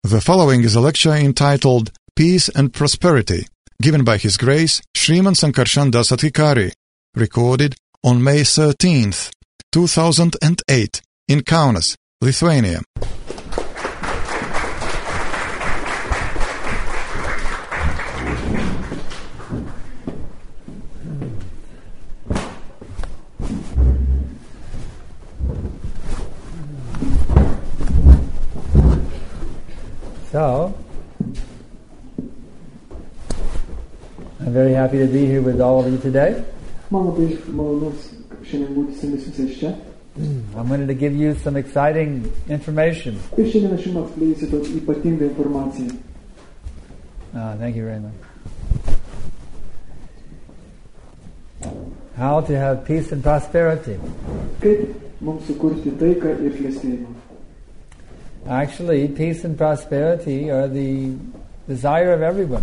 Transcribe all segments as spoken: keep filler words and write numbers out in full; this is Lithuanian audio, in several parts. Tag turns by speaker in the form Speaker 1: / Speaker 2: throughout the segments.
Speaker 1: The following is a lecture entitled Peace and Prosperity, given by His Grace Sriman Sankarshan Das Adhikari, recorded on May thirteenth, two thousand eight, in Kaunas, Lithuania.
Speaker 2: So, I'm very happy to be here with all of you today. I wanted to give you some exciting information. Uh, thank you very much. How to have peace and prosperity. Actually, peace and prosperity are the desire of everyone.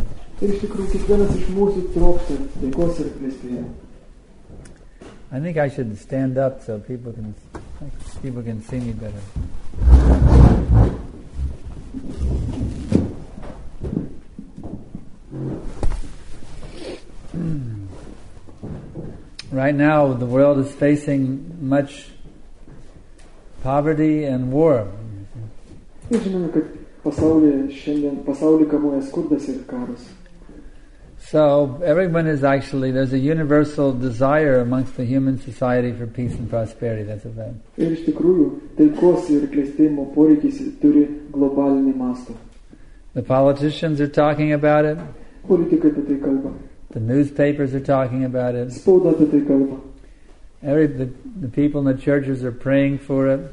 Speaker 2: I think I should stand up so people can people can see me better. Right now, the world is facing much poverty and war. So everyone is actually, there's a universal desire amongst the human society for peace and prosperity. That's a fact. The politicians are talking about it. The newspapers are talking about it. Every, the, the people in the churches are praying for it.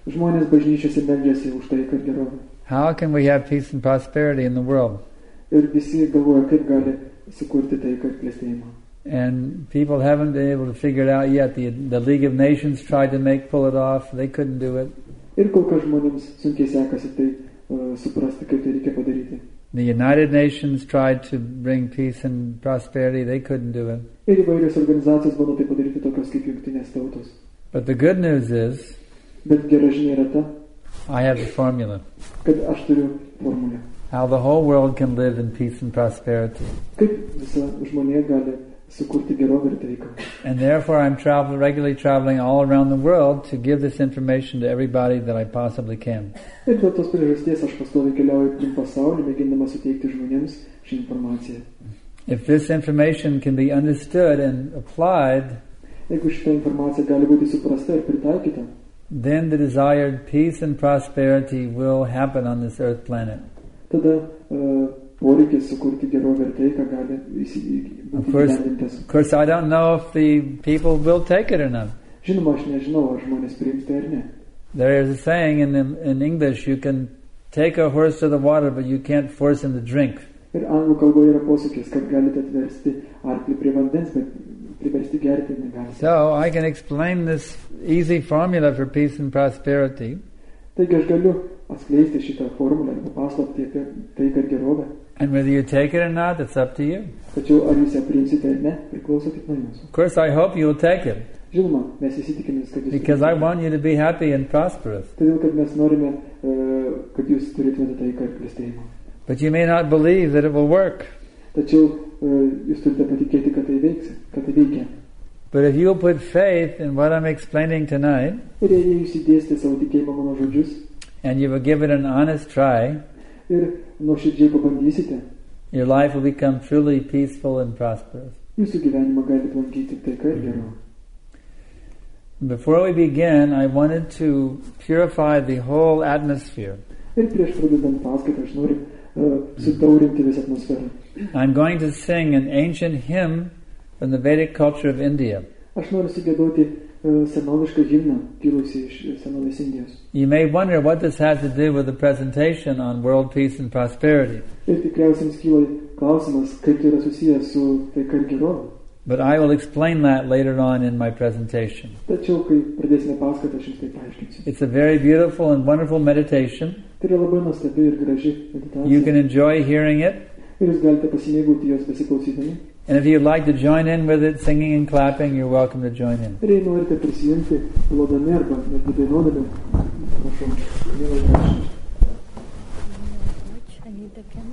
Speaker 2: How can we have peace and prosperity in the world? And people haven't been able to figure it out yet. The, the League of Nations tried to make pull it off. They couldn't do it. The United Nations tried to bring peace and prosperity. They couldn't do it. But the good news is, I have the formula. How the whole world can live in peace and prosperity. And therefore I'm travel, regularly traveling all around the world to give this information to everybody that I possibly can. If this information can be understood and applied, then the desired peace and prosperity will happen on this earth planet. Of course, of course, I don't know if the people will take it or not. There is a saying in in English: you can take a horse to the water, but you can't force him to drink. So I can explain this easy formula for peace and prosperity. And whether you take it or not, it's up to you. Of course, I hope you will take it. Because I want you to be happy and prosperous. But you may not believe that it will work. But if you will put faith in what I'm explaining tonight, and you will give it an honest try, your life will become truly peaceful and prosperous. Before we begin, I wanted to purify the whole atmosphere. I'm going to sing an ancient hymn from the Vedic culture of India. You may wonder what this has to do with the presentation on world peace and prosperity. But I will explain that later on in my presentation. It's a very beautiful and wonderful meditation. You can enjoy hearing it. And if you'd like to join in with it, singing and clapping, you're welcome to join in.
Speaker 3: need the camera?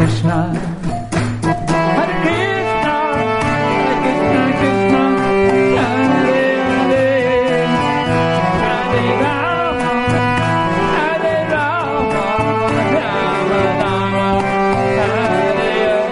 Speaker 2: Krishna, Hare Krishna, Krishna Krishna, Hare Hare, Hare Rama, Hare Rama, Rama Rama, Hare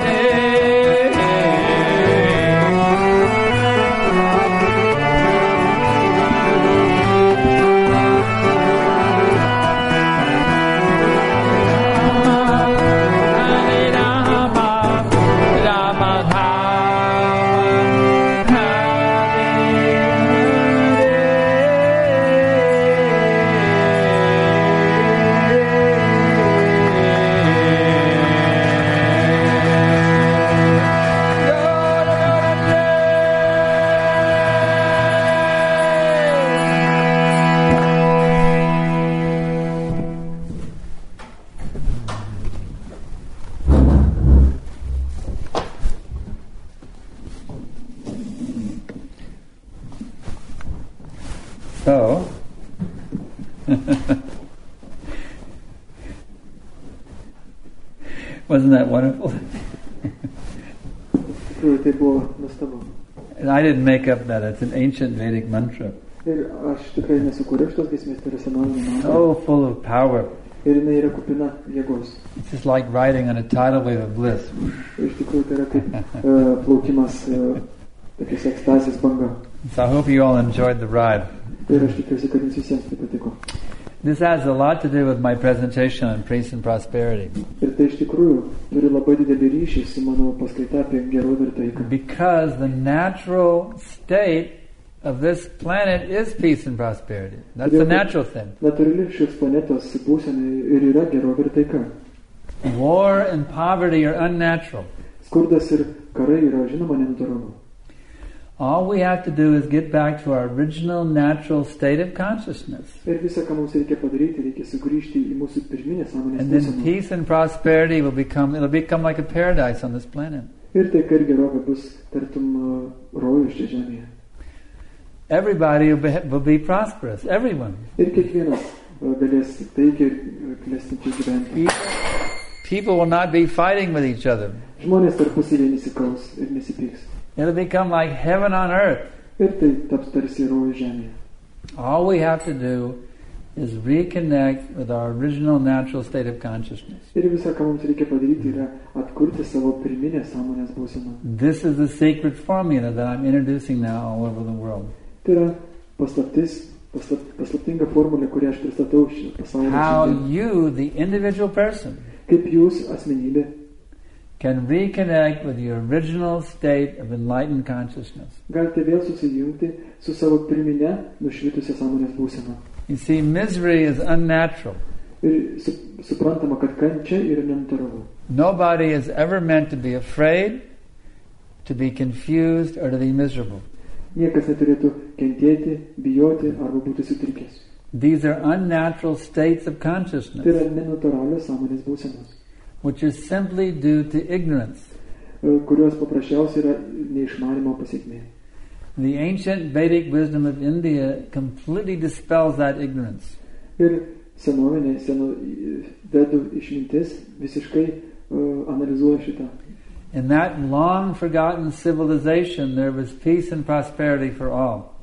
Speaker 2: So, wasn't that wonderful? And I didn't make up that. It's an ancient Vedic mantra. So full of power. It's just like riding on a tidal wave of bliss. So I hope you all enjoyed the ride. This has a lot to do with my presentation on peace and prosperity. Because the natural state of this planet is peace and prosperity. That's the natural thing. War and poverty are unnatural. All we have to do is get back to our original natural state of consciousness. And then peace and prosperity will become, it'll become like a paradise on this planet. Everybody will be, will be prosperous. Everyone. People, people will not be fighting with each other. It'll become like heaven on earth. All we have to do is reconnect with our original natural state of consciousness. This is the secret formula that I'm introducing now all over the world. How you, the individual person, can reconnect with your original state of enlightened consciousness. You see, misery is unnatural. Nobody is ever meant to be afraid, to be confused, or to be miserable. These are unnatural states of consciousness, which is simply due to ignorance. The ancient Vedic wisdom of India completely dispels that ignorance. In that long forgotten civilization, there was peace and prosperity for all.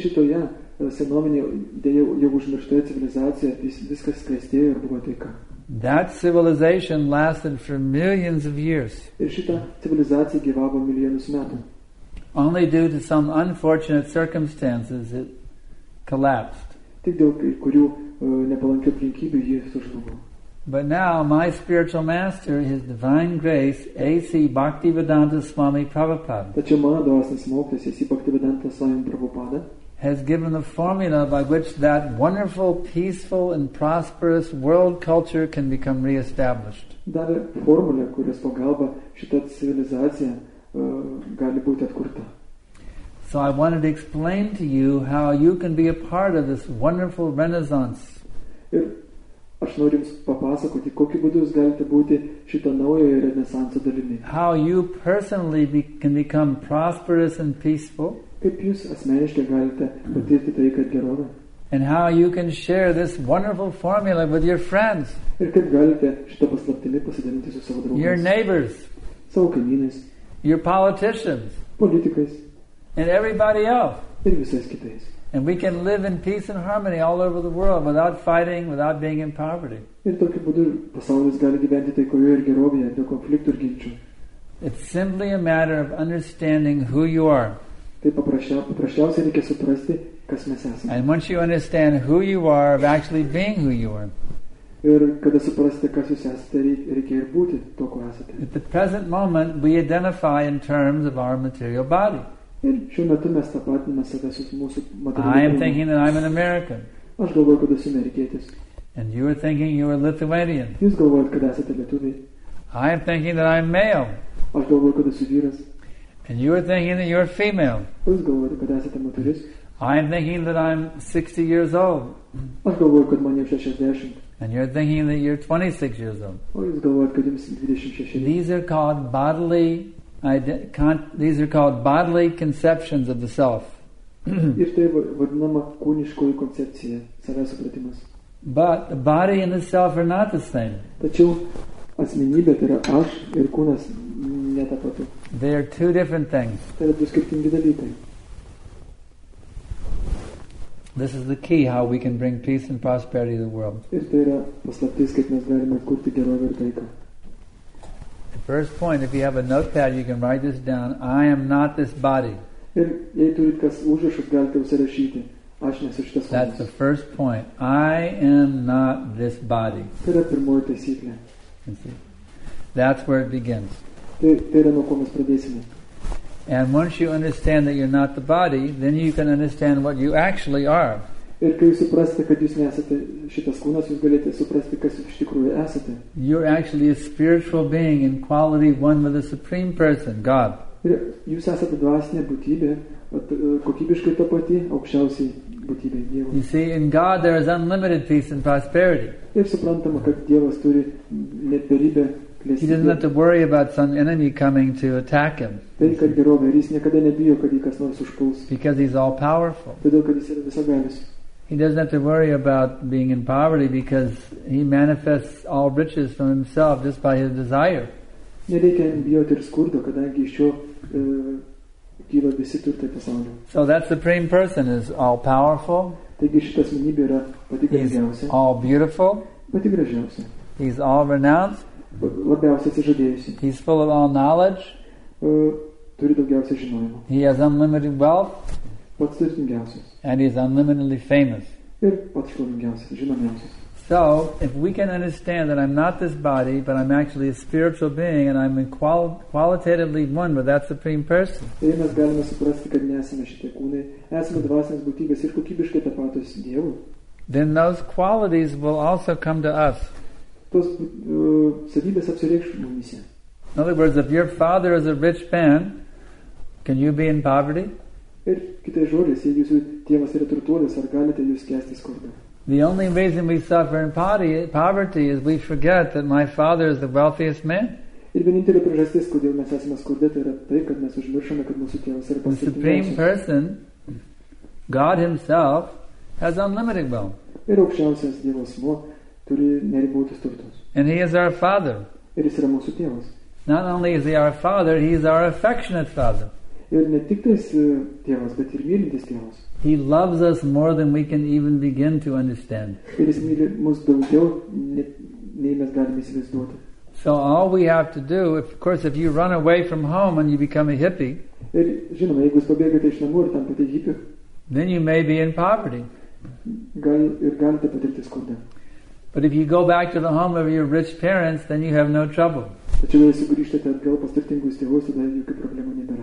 Speaker 2: That civilization lasted for millions of years. Only due to some unfortunate circumstances it collapsed. But now my spiritual master, His Divine Grace, A C Bhaktivedanta Swami Prabhupada, has given the formula by which that wonderful, peaceful and prosperous world culture can become re-established. So I wanted to explain to you how you can be a part of this wonderful renaissance. How you personally be, can become prosperous and peaceful. and how you can share this wonderful formula with your friends,
Speaker 3: Ir kaip galite šitą paslaptimi pasidalinti su savo
Speaker 2: your
Speaker 3: draugais,
Speaker 2: neighbors,
Speaker 3: savo kaimynais,
Speaker 2: your politicians,
Speaker 3: politikais
Speaker 2: and everybody else.
Speaker 3: ir visais kitais.
Speaker 2: And we can live in peace and harmony all over the world without fighting, without being in poverty.
Speaker 3: Ir tokiu būdu pasaulis gali gyventi taikoje ir gerovėje, be konfliktų ir ginčių.
Speaker 2: It's simply a matter of understanding who you are.
Speaker 3: Tai paprasčia, paprasčiausiai reikia suprasti, kas mes esame.
Speaker 2: And once you understand who you are, of actually being who you are.
Speaker 3: Ir kada suprasite, kas jūs esate, reikia ir būti to, ko esate.
Speaker 2: At the present moment, we identify in terms of our material body.
Speaker 3: Ir šiuo metu mes tapatiname save su mūsų
Speaker 2: I am
Speaker 3: materialiu
Speaker 2: thinking that I'm an American.
Speaker 3: kūnu. Aš galvoju, kad esu amerikietis.
Speaker 2: And you are thinking you are Lithuanian.
Speaker 3: Jūs galvojat, kad esate lietuviai.
Speaker 2: I am thinking that I'm male.
Speaker 3: Aš galvoju, kad esu vyras.
Speaker 2: And you are thinking that you're female.
Speaker 3: Jūs galvojate, kad esate moteris.
Speaker 2: I am thinking that I'm sixty years old.
Speaker 3: Aš galvoju, kad man jau šešiasdešimt.
Speaker 2: And you're thinking that you're twenty-six years old.
Speaker 3: O jūs galvojat, kad jums dvidešimt šeši.
Speaker 2: These are called bodily ide- con- these are called bodily conceptions of the self.
Speaker 3: Ir tai vadinama kūniškoji koncepcija, savęs supratimas.
Speaker 2: But the body and the self are not the same.
Speaker 3: Tačiau asmenybė, tai yra aš ir kūnas, netapatu.
Speaker 2: They are two different things.
Speaker 3: Tai yra du skirtingi dalykai.
Speaker 2: This is the key how we can bring peace and prosperity to the world.
Speaker 3: Ir tai yra paslaptis, kaip mes galime kurti gerovę ir taiką.
Speaker 2: The first point, if you have a notepad, you can write this down. I am not this body.
Speaker 3: Ir jei turit kas užrašus, galite užsirašyti. Aš nesu šitas
Speaker 2: That's the
Speaker 3: kūnas.
Speaker 2: first point. I am not this body.
Speaker 3: Tai yra pirmoji taisyklė.
Speaker 2: You see? That's where it begins.
Speaker 3: Tai, tai yra nuo ko mes pradėsime.
Speaker 2: And once you understand that you're not the body, then you can understand what you actually are.
Speaker 3: Ir kai jūs suprasite, kad jūs nesate šitas kūnas, jūs galite suprasti, kas jūs iš tikrųjų esate.
Speaker 2: You're actually a spiritual being in quality one with the Supreme Person, God.
Speaker 3: Ir jūs esate dvasinė būtybė, vat, e, kokybiškai ta pati, aukščiausiai būtybė Dievo.
Speaker 2: You see, in God there is unlimited peace and prosperity.
Speaker 3: Ir suprantama, kad Dievas turi neberibę
Speaker 2: He doesn't have
Speaker 3: klėstybę.
Speaker 2: to worry about some enemy coming to attack him
Speaker 3: Tai, kad gerovė, ir jis niekada nebijo, kad jį kas nors užpuls.
Speaker 2: because he's all powerful.
Speaker 3: Todėl, kad jis yra visagalis.
Speaker 2: He doesn't have to worry about being in poverty because he manifests all riches from himself just by his desire.
Speaker 3: Nereikia bijoti ir skurdo, kadangi iš jo e, kyla visi turtai pasaulio.
Speaker 2: So that Supreme Person is all powerful,
Speaker 3: Taigi šita asmenybė yra pati
Speaker 2: he's
Speaker 3: gražiausia,
Speaker 2: all beautiful,
Speaker 3: pati gražiausia,
Speaker 2: he's all renounced,
Speaker 3: labiausiai atsižadėjusi,
Speaker 2: he's full of all knowledge,
Speaker 3: e, turi daugiausia žinojimo,
Speaker 2: he has unlimited wealth,
Speaker 3: pats turtingiausias
Speaker 2: and he's unlimitedly famous.
Speaker 3: ir pats šlovingiausias, žinomiausias.
Speaker 2: So, if we can understand that I'm not this body, but I'm actually a spiritual being and I'm in qual- qualitatively one with that Supreme Person,
Speaker 3: Tai mes galime suprasti, kad nesame šitie kūnai, esame dvasinės būtybės ir kokybiškai tapatus Dievui.
Speaker 2: then those qualities will also come to us.
Speaker 3: Tos uh, savybės apsireikš mumise.
Speaker 2: In other words, if your father is a rich man, can you be in poverty?
Speaker 3: Ir kitais žodžiais, jei jūsų tėvas yra turtuolis, ar galite jūs kęsti skurdą?
Speaker 2: The only reason we suffer in poverty, poverty is we forget that my father is the wealthiest man.
Speaker 3: Ir vienintelė priežastis, kodėl mes esame skurde, tai yra tai, kad mes užmiršome, kad mūsų tėvas yra
Speaker 2: The Supreme
Speaker 3: pasirtingiausias.
Speaker 2: Person, God Himself, has unlimited wealth.
Speaker 3: Ir aukščiausias Dievo asmuo turi neribotus turtus.
Speaker 2: And He is our Father.
Speaker 3: Ir jis yra mūsų tėvas.
Speaker 2: Not only is He our Father, He is our affectionate Father.
Speaker 3: Ir ne tik tais uh, tėvas, bet ir mylintis tėvas.
Speaker 2: He loves us more than we can even begin to understand.
Speaker 3: Ir jis myli mus daugiau, ne, nei mes galime įsivaizduoti.
Speaker 2: So all we have to do, if, of course, if you run away from home and you become a hippie,
Speaker 3: Ir žinoma, jeigu jūs pabėgate iš namų ir tampate hipiu,
Speaker 2: then you may be in poverty.
Speaker 3: gal, ir galite patirti skurdą.
Speaker 2: But if you go back to the home of your rich parents, then you have no trouble.
Speaker 3: Tačiau jei sugrįžtate atgal pas turtingus tėvus, tada jokių problemų nebėra.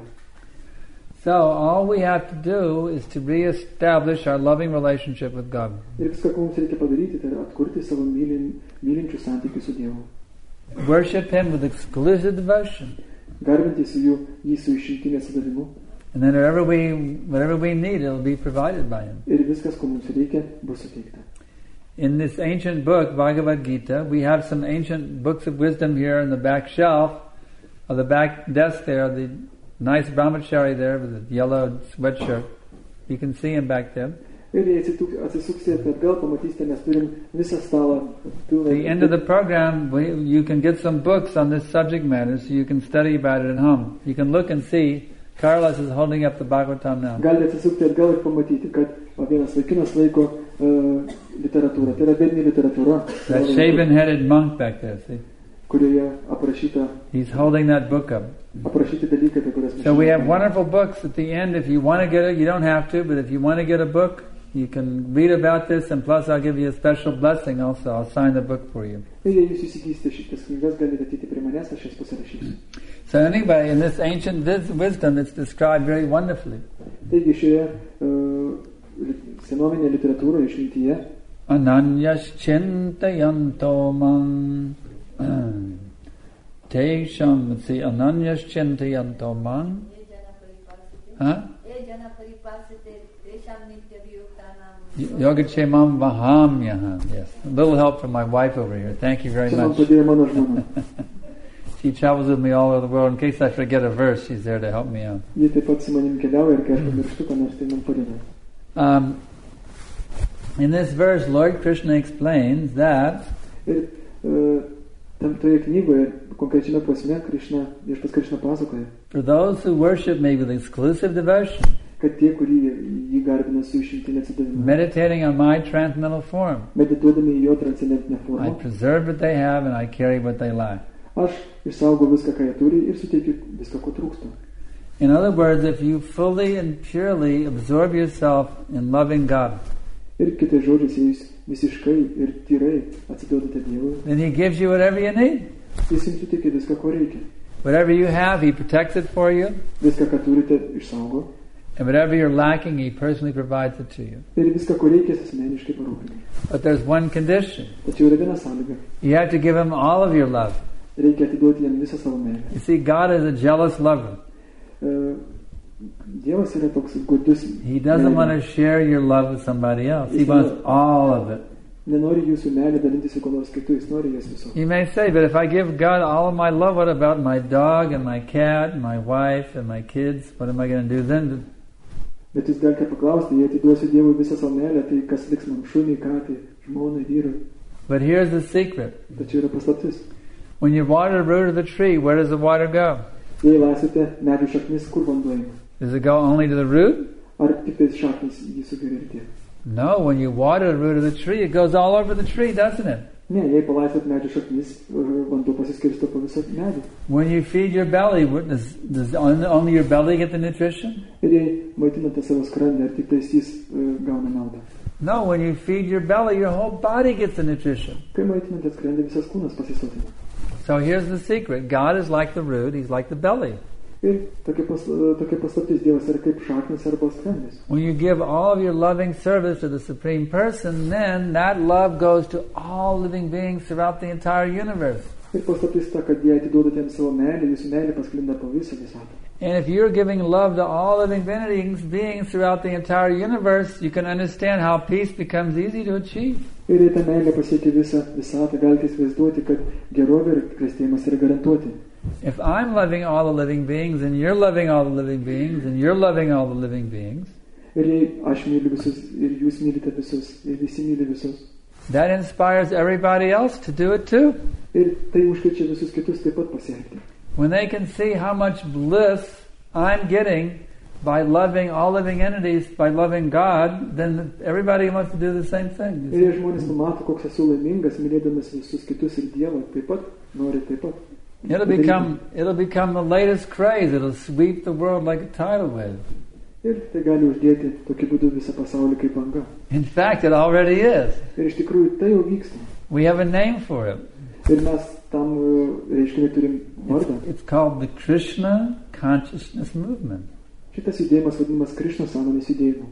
Speaker 2: So all we have to do is to reestablish our loving relationship with God.
Speaker 3: Ir viską, ko mums reikia padaryti, tai yra atkurti savo mylin, mylinčių santykių su Dievu.
Speaker 2: Worship Him with exclusive devotion.
Speaker 3: Garbinti su jų, jį su išimtinė sadavimu.
Speaker 2: And then whatever we, whatever we need, it'll be provided by Him.
Speaker 3: Ir viskas, ko mums reikia, bus suteikta.
Speaker 2: In this ancient book, Bhagavad Gita, we have some ancient books of wisdom here in the back shelf, or the back desk there, the nice brahmachari there with the yellow sweatshirt. You can see him back there.
Speaker 3: Ir jei atsituk- atsisuksite atgal, pamatysite, mes turim visą stalą pilną.
Speaker 2: At the end of the program, we, you can get some books on this subject matter so you can study about it at home. You can look and see. Carlos is holding up the Bhagavatam now.
Speaker 3: Galite atsisukti atgal ir pamatyti, kad va, vienas vaikinas laiko uh, literatūrą. Tai yra vedinė literatūra.
Speaker 2: That shaven-headed monk back there, see?
Speaker 3: Kurioje aprašyta,
Speaker 2: He's holding that book up.
Speaker 3: aprašyti dalykai, apie kurias mes
Speaker 2: So we
Speaker 3: šiandien
Speaker 2: have
Speaker 3: kalbame.
Speaker 2: wonderful books at the end. If you want to get it, you don't have to, but if you want to get a book, you can read about this, and plus I'll give you a special blessing also. I'll sign the book for you.
Speaker 3: Ir jei jūs įsigysite šitas knygas, galite ateiti prie manęs, aš jas pasirašysiu.
Speaker 2: So anyway, in this ancient vis- wisdom, it's described very wonderfully.
Speaker 3: Taigi šioje uh, senovinėje literatūroje išmintyje
Speaker 2: Ananyascintayanto man Tesham, see, Ananyascintayanto man. Huh? Yogachemam Vahamyaham. Yes. A little help from my wife over here. Thank you very
Speaker 3: čia man
Speaker 2: much.
Speaker 3: padėjo mano žmona.
Speaker 2: She travels with me all over the world. In case I forget a verse, she's there to help me out.
Speaker 3: Jie taip pat su manim keliauja ir kai aš pamirštu, ką nors, tai man padeda.
Speaker 2: Um, in this verse, Lord Krishna explains that
Speaker 3: Ir uh, tam toje knygoje, konkrečiame prasme, Krishna, viešpats Krishna pasakoja,
Speaker 2: for those who worship me with exclusive devotion,
Speaker 3: kad tie, kurie jį garbina su išimtinė atsidavimu,
Speaker 2: meditating on my transcendental form,
Speaker 3: medituodami į jo transcendentinę
Speaker 2: I
Speaker 3: formą,
Speaker 2: preserve what they have and I carry what they lack.
Speaker 3: aš išsaugau viską, ką jie turi ir suteikiu viską, ko trūksta.
Speaker 2: In other words, if you fully and purely absorb yourself in loving God,
Speaker 3: Ir kitais žodžiais, jei jūs visiškai ir tyrai atsiduodate Dievui,
Speaker 2: then He gives you whatever you need.
Speaker 3: jis jums suteikia viską, ko reikia.
Speaker 2: Whatever you have, He protects it for you,
Speaker 3: Viską, ką turite, išsaugo.
Speaker 2: and whatever you're lacking, He personally provides it to you.
Speaker 3: Ir viską, ko reikės, asmeniškai parūpina.
Speaker 2: But there's one condition.
Speaker 3: Tačiau yra viena sąlyga.
Speaker 2: You have to give Him all of your love.
Speaker 3: Reikia atiduoti jam visą savo meilę.
Speaker 2: You see, God is a jealous lover.
Speaker 3: Uh, Dievas yra toks godus.
Speaker 2: He doesn't want to share your love with somebody else. He wants all of it.
Speaker 3: Nenori jūsų meilę dalintis su kuo nors kitu, jis nori jas viso.
Speaker 2: You may say, but if I give God all of my love, what about my dog and my cat and my wife and my kids? What am I going to do then?
Speaker 3: Bet jūs galite paklausti, jei atiduosiu Dievui visą savo meilę, tai kas liks man šuniai, katai, žmonai, vyrai.
Speaker 2: But here's the secret.
Speaker 3: Tačiau yra paslaptis.
Speaker 2: When you water the root of the tree, where does the water go?
Speaker 3: Jei laisvite medžių šaknis, kur vanduo eina?
Speaker 2: Does it go only to the root?
Speaker 3: Ar tik tais šaknis jį sugeria ir tiek?
Speaker 2: No, when you water the root of the tree, it goes all over the tree, doesn't it?
Speaker 3: Ne, jei palaisvit medžių šaknis, vanduo pasiskirsto po visą medį.
Speaker 2: When you feed your belly, what does, does only your belly get the nutrition?
Speaker 3: Ir jei maitinate savo skrandę, ar tik tais jis uh, gauna naudą?
Speaker 2: No, when you feed your belly, your whole body gets the nutrition.
Speaker 3: Kai maitinate skrandę, visas kūnas pasisotina.
Speaker 2: So here's the secret. God is like the root, He's like the belly.
Speaker 3: Ir tokia, pas, tokia paslaptis, Dievas yra kaip šaknis arba skrandis.
Speaker 2: When you give all of your loving service to the Supreme Person, then that love goes to all living beings throughout the entire universe.
Speaker 3: Ir paslaptis ta, kad jei atiduodate jam savo meilę, jūsų meilė pasklinda po visą visatą.
Speaker 2: And if you're giving love to all living beings, beings throughout the entire universe, you can understand how peace becomes easy to achieve.
Speaker 3: Ir jei ta meilė pasiekia visą visatą, galite įsivaizduoti, kad gerovė ir klestėjimas yra garantuoti.
Speaker 2: If I'm loving all the living beings, and you're loving all the living beings, and you're loving all the living beings,
Speaker 3: Ir jei aš myliu visus, ir jūs mylite visus, ir visi myli visus,
Speaker 2: that inspires everybody else to do it too.
Speaker 3: ir tai užkečia visus kitus taip pat pasiekti.
Speaker 2: When they can see how much bliss I'm getting by loving all living entities, by loving God, then everybody wants to do the same thing.
Speaker 3: Ir jei žmonės pamato, koks esu laimingas, mylėdamas visus kitus ir Dievą, taip pat nori taip pat.
Speaker 2: It'll become, it'll become the latest craze. It'll sweep the world like a tidal wave.
Speaker 3: Ir tai gali uždėti tokiu būdu visą pasaulį kaip banga.
Speaker 2: In fact, it already is.
Speaker 3: Ir iš tikrųjų tai jau vyksta.
Speaker 2: We have a name for it.
Speaker 3: Ir mes tam reiškiniui turim vardą.
Speaker 2: It's, it's called the Krishna Consciousness Movement.
Speaker 3: Šitas judėjimas vadinamas Krishnos sąmonės judėjimu.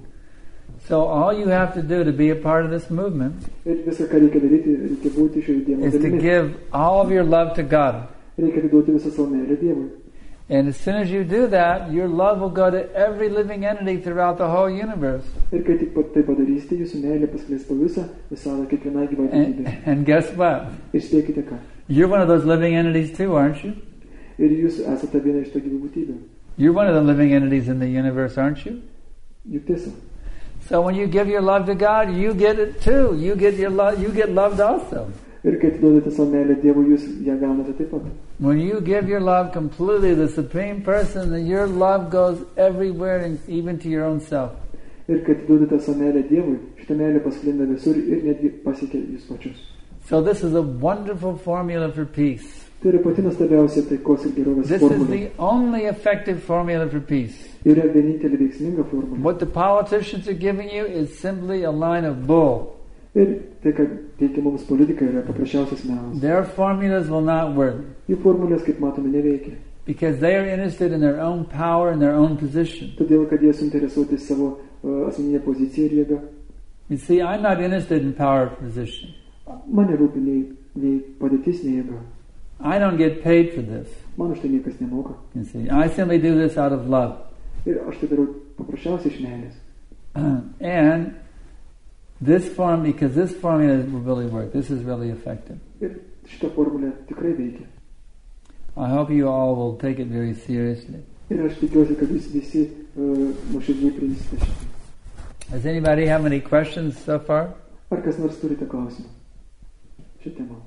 Speaker 2: So all you have to do to be a part of this movement
Speaker 3: Ir visą, ką reikia daryti, reikia būti šio judėjimo
Speaker 2: is to
Speaker 3: dalimi.
Speaker 2: give all of your love to God.
Speaker 3: Reikia atiduoti visą savo meilę Dievui.
Speaker 2: And as soon as you do that, your love will go to every living entity throughout the whole universe.
Speaker 3: Ir kai tik pat tai padarysite, jūsų meilė paskleis po visą visatą kiekvienai gyvai
Speaker 2: And,
Speaker 3: gyvybei.
Speaker 2: and guess what?
Speaker 3: Ir spėkite ką.
Speaker 2: You're one of those living entities too, aren't you?
Speaker 3: Ir jūs esate viena iš to gyvų būtybių.
Speaker 2: You're one of the living entities in the universe, aren't you?
Speaker 3: Juk tiesa.
Speaker 2: So when you give your love to God, you get it too. You get your love. You get loved also.
Speaker 3: Ir kai atiduodate savo meilę Dievui, jūs ją gaunate taip pat.
Speaker 2: When you give your love completely to the Supreme Person, then your love goes everywhere, and even to your own self.
Speaker 3: Ir kai atiduodate savo meilę Dievui, šita meilė pasklinda visur ir netgi pasiekia jūs pačius.
Speaker 2: So this is a wonderful formula for peace.
Speaker 3: Tai yra pati nuostabiausia taikos ir gerovės
Speaker 2: This is
Speaker 3: formulė.
Speaker 2: the only effective formula for peace.
Speaker 3: Yra vienintelė veiksminga formulė.
Speaker 2: What the politicians are giving you is simply a line of bull.
Speaker 3: Ir tai, kad teikia mums politika, yra paprasčiausias melas.
Speaker 2: Their formulas will not work
Speaker 3: Jų formulės, kaip matome, neveikia.
Speaker 2: because they are interested in their own power and their own position.
Speaker 3: Todėl, kad jie suinteresuoti savo uh, asmeninę poziciją ir jėgą.
Speaker 2: You see, I'm not interested in power or position.
Speaker 3: Man nerūpi nei, nei padėtis, nei jėga.
Speaker 2: I don't get paid for this.
Speaker 3: Man už tai niekas nemoka.
Speaker 2: You see, I simply do this out of love.
Speaker 3: Ir aš tai darau paprasčiausiai iš meilės.
Speaker 2: And this form, because this formula will really work. This is really effective.
Speaker 3: Ir šita formulė tikrai veikia.
Speaker 2: I hope you all will take it very seriously.
Speaker 3: Ir aš tikiuosi, kad jūs visi uh, nuoširdžiai priimsite šitą.
Speaker 2: Does anybody have any questions so far?
Speaker 3: Ar kas nors turite klausimą šią temą?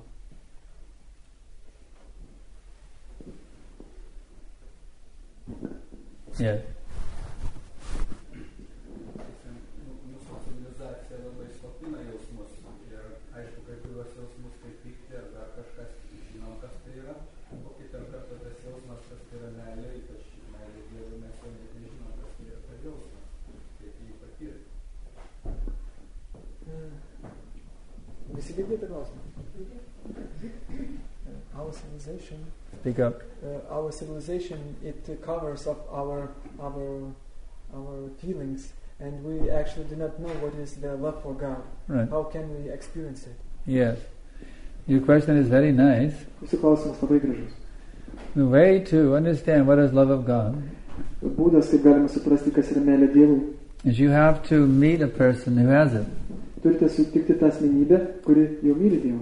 Speaker 2: Yes.
Speaker 3: Visi girdite klausimą? Our civilization.
Speaker 2: Speak up.
Speaker 3: Uh, our civilization, it uh, covers up our our our feelings, and we actually do not know what is the love for God.
Speaker 2: Right.
Speaker 3: How can we experience it?
Speaker 2: Yes. Your question is very nice.
Speaker 3: Jūsų klausimas labai gražus.
Speaker 2: The way to understand what is love of God
Speaker 3: Būdas, kaip galima suprasti, kas yra meilė Dievui,
Speaker 2: is you have to meet a person who has it.
Speaker 3: turite sutikti tą asmenybę, kuri jau myli Dievą.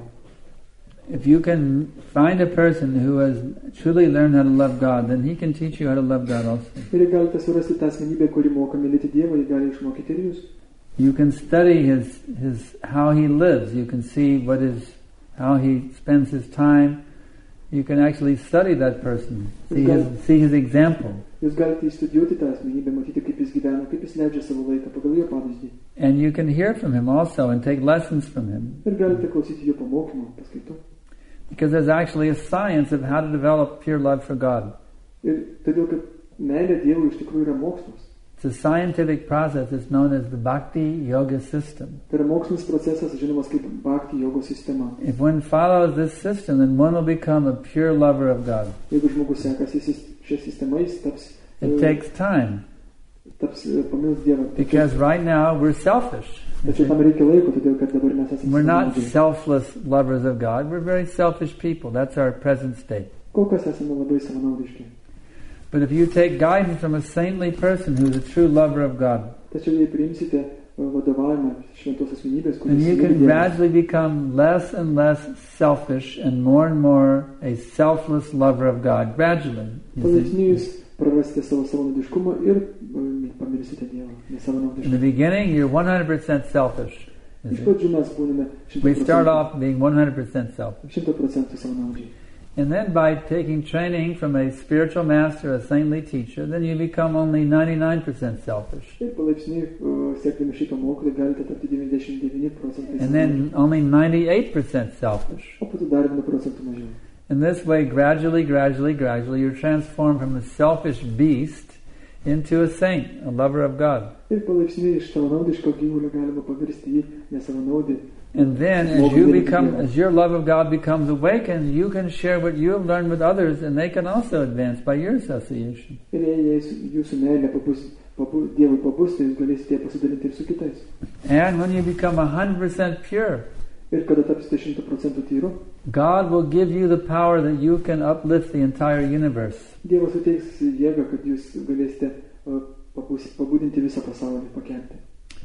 Speaker 2: If you can find a person who has truly learned how to love God, then he can teach you how to love God also.
Speaker 3: Ir jei galite surasti tą asmenybę, kuri moka mylėti Dievą, jį gali išmokyti ir jūs.
Speaker 2: You can study his his how he lives. You can see what is how he spends his time. You can actually study that person, see his see his example.
Speaker 3: Jūs galite įstudijuoti tą asmenybę, matyti, kaip jis gyvena, kaip jis leidžia savo laiką pagal jo pavyzdį.
Speaker 2: And you can hear from him also and take lessons from him.
Speaker 3: Ir galite klausyti jo pamokymų, paskaitų.
Speaker 2: Because there's actually a science of how to develop pure love for God.
Speaker 3: Ir todėl, kad meilė Dievui iš tikrųjų yra mokslas.
Speaker 2: It's a scientific process. It's known as the Bhakti Yoga system.
Speaker 3: Tai yra mokslinis procesas, žinomas kaip Bhakti jogos sistema.
Speaker 2: If one follows this system, then one will become a pure lover of God.
Speaker 3: Jeigu žmogus sekasi šią sistemą, jis taps,
Speaker 2: It takes time.
Speaker 3: taps pamils Dievą.
Speaker 2: Because right now we're selfish.
Speaker 3: Tačiau tam reikia laiko, todėl kad dabar mes esame
Speaker 2: We're not
Speaker 3: savanaudiai.
Speaker 2: selfless lovers of God. We're very selfish people. That's our present state.
Speaker 3: Kol kas esame labai savanaudiški.
Speaker 2: But if you take guidance from a saintly person who's a true lover of God,
Speaker 3: Tačiau jei priimsite vadovavimą šventos asmenybės,
Speaker 2: then
Speaker 3: kuris
Speaker 2: you
Speaker 3: myli
Speaker 2: can
Speaker 3: Dievą,
Speaker 2: gradually become less and less selfish and more and more a selfless lover of God. Gradually. You
Speaker 3: palaipsniui jūs
Speaker 2: see.
Speaker 3: prarasite savo savanaudiškumą ir pamirsite Dievą,
Speaker 2: In the
Speaker 3: nesavanaudiškai.
Speaker 2: beginning, you're one hundred percent selfish. you
Speaker 3: Iš
Speaker 2: see.
Speaker 3: pradžių mes būname
Speaker 2: We start
Speaker 3: šimtu
Speaker 2: off being one hundred percent selfish.
Speaker 3: procentų savanaudžiai.
Speaker 2: And then by taking training from a spiritual master, a saintly teacher, then you become only ninety-nine percent selfish.
Speaker 3: Ir palaipsniui, uh, siekdami šito mokymo, galite tapti devyniasdešimt devyni procentai
Speaker 2: And then only ninety-eight percent selfish.
Speaker 3: o po to dar vienu procentu mažiau.
Speaker 2: In this way, gradually, gradually, gradually, you're transformed from a selfish beast into a saint, a lover of God.
Speaker 3: Ir palaipsniui iš savanaudiško gyvulio galima pavirsti jį nesavanaudį.
Speaker 2: And then, as you become, as your love of God becomes awakened, you can share what you have learned with others, and they can also advance by your association.
Speaker 3: Ir jei jei jūsų meilė pabus, pabu, Dievui pabus, tai jūs galėsite pasidalinti ir su kitais.
Speaker 2: And when you become one hundred percent pure,
Speaker 3: Ir kada tapsite šimtu procentų tyru,
Speaker 2: God will give you the power that you can uplift the entire universe.
Speaker 3: Dievas suteiks jėgą, kad jūs galėsite uh, pabus, pabudinti visą pasaulį, pakelti.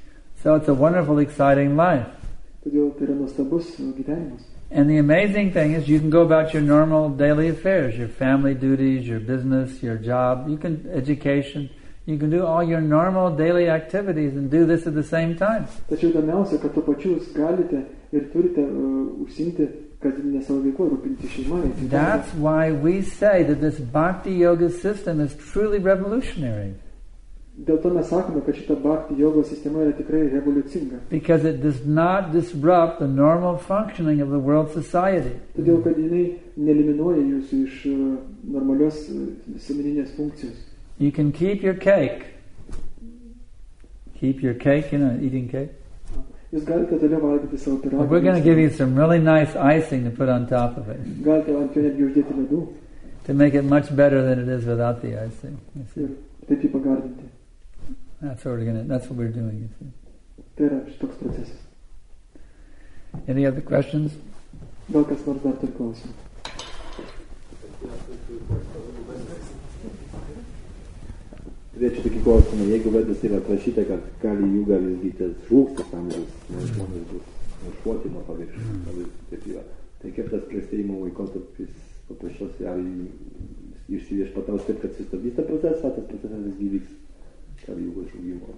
Speaker 2: So it's a wonderful, exciting life.
Speaker 3: Todėl tai yra nuostabus uh, gyvenimas.
Speaker 2: And the amazing thing is you can go about your normal daily affairs, your family duties, your business, your job, you can education. You can do all your normal daily activities and do this at the same time.
Speaker 3: Tačiau įdomiausia, kad tuo pačiu jūs galite ir turite uh, užsiimti kasdieninę savo veiklą, rūpinti šeimą.
Speaker 2: That's why we say that this bhakti yoga system is truly revolutionary.
Speaker 3: Dėl to mes sakome, kad šita bhakti yoga sistema yra tikrai revoliucinga.
Speaker 2: Because it does not disrupt the normal functioning of the world society.
Speaker 3: Todėl, kad jinai neeliminuoja jūsų iš uh, normalios uh, visuomeninės funkcijos.
Speaker 2: You can keep your cake. Keep your cake, you know, eating cake.
Speaker 3: Jūs galite toliau valgyti savo pyragą.
Speaker 2: We're going to give you some really nice icing to put on top of it.
Speaker 3: Galite ant jo netgi uždėti ledų.
Speaker 2: To make it much better than it is without the icing. You see.
Speaker 3: Ir taip jį pagardinti.
Speaker 2: That's what we're going to. That's what we're doing. You see.
Speaker 3: Tai yra šitoks procesas.
Speaker 2: Any other questions?
Speaker 3: Gal kas nors dar turi klausimų?
Speaker 4: Turėčiau tokį klausimą, jeigu vedas yra aprašyta, kad Kali Yuga visgi tas žūstas amžius, nes žmonės bus nušluoti nuo paviršių, taip yra. Tai kaip tas klestėjimo laikotarpis paprasčiausiai ar išsiviešpataus taip, kad sustabdys tą procesą, tas procesas visgi vyks Kali Jugos žlugimo.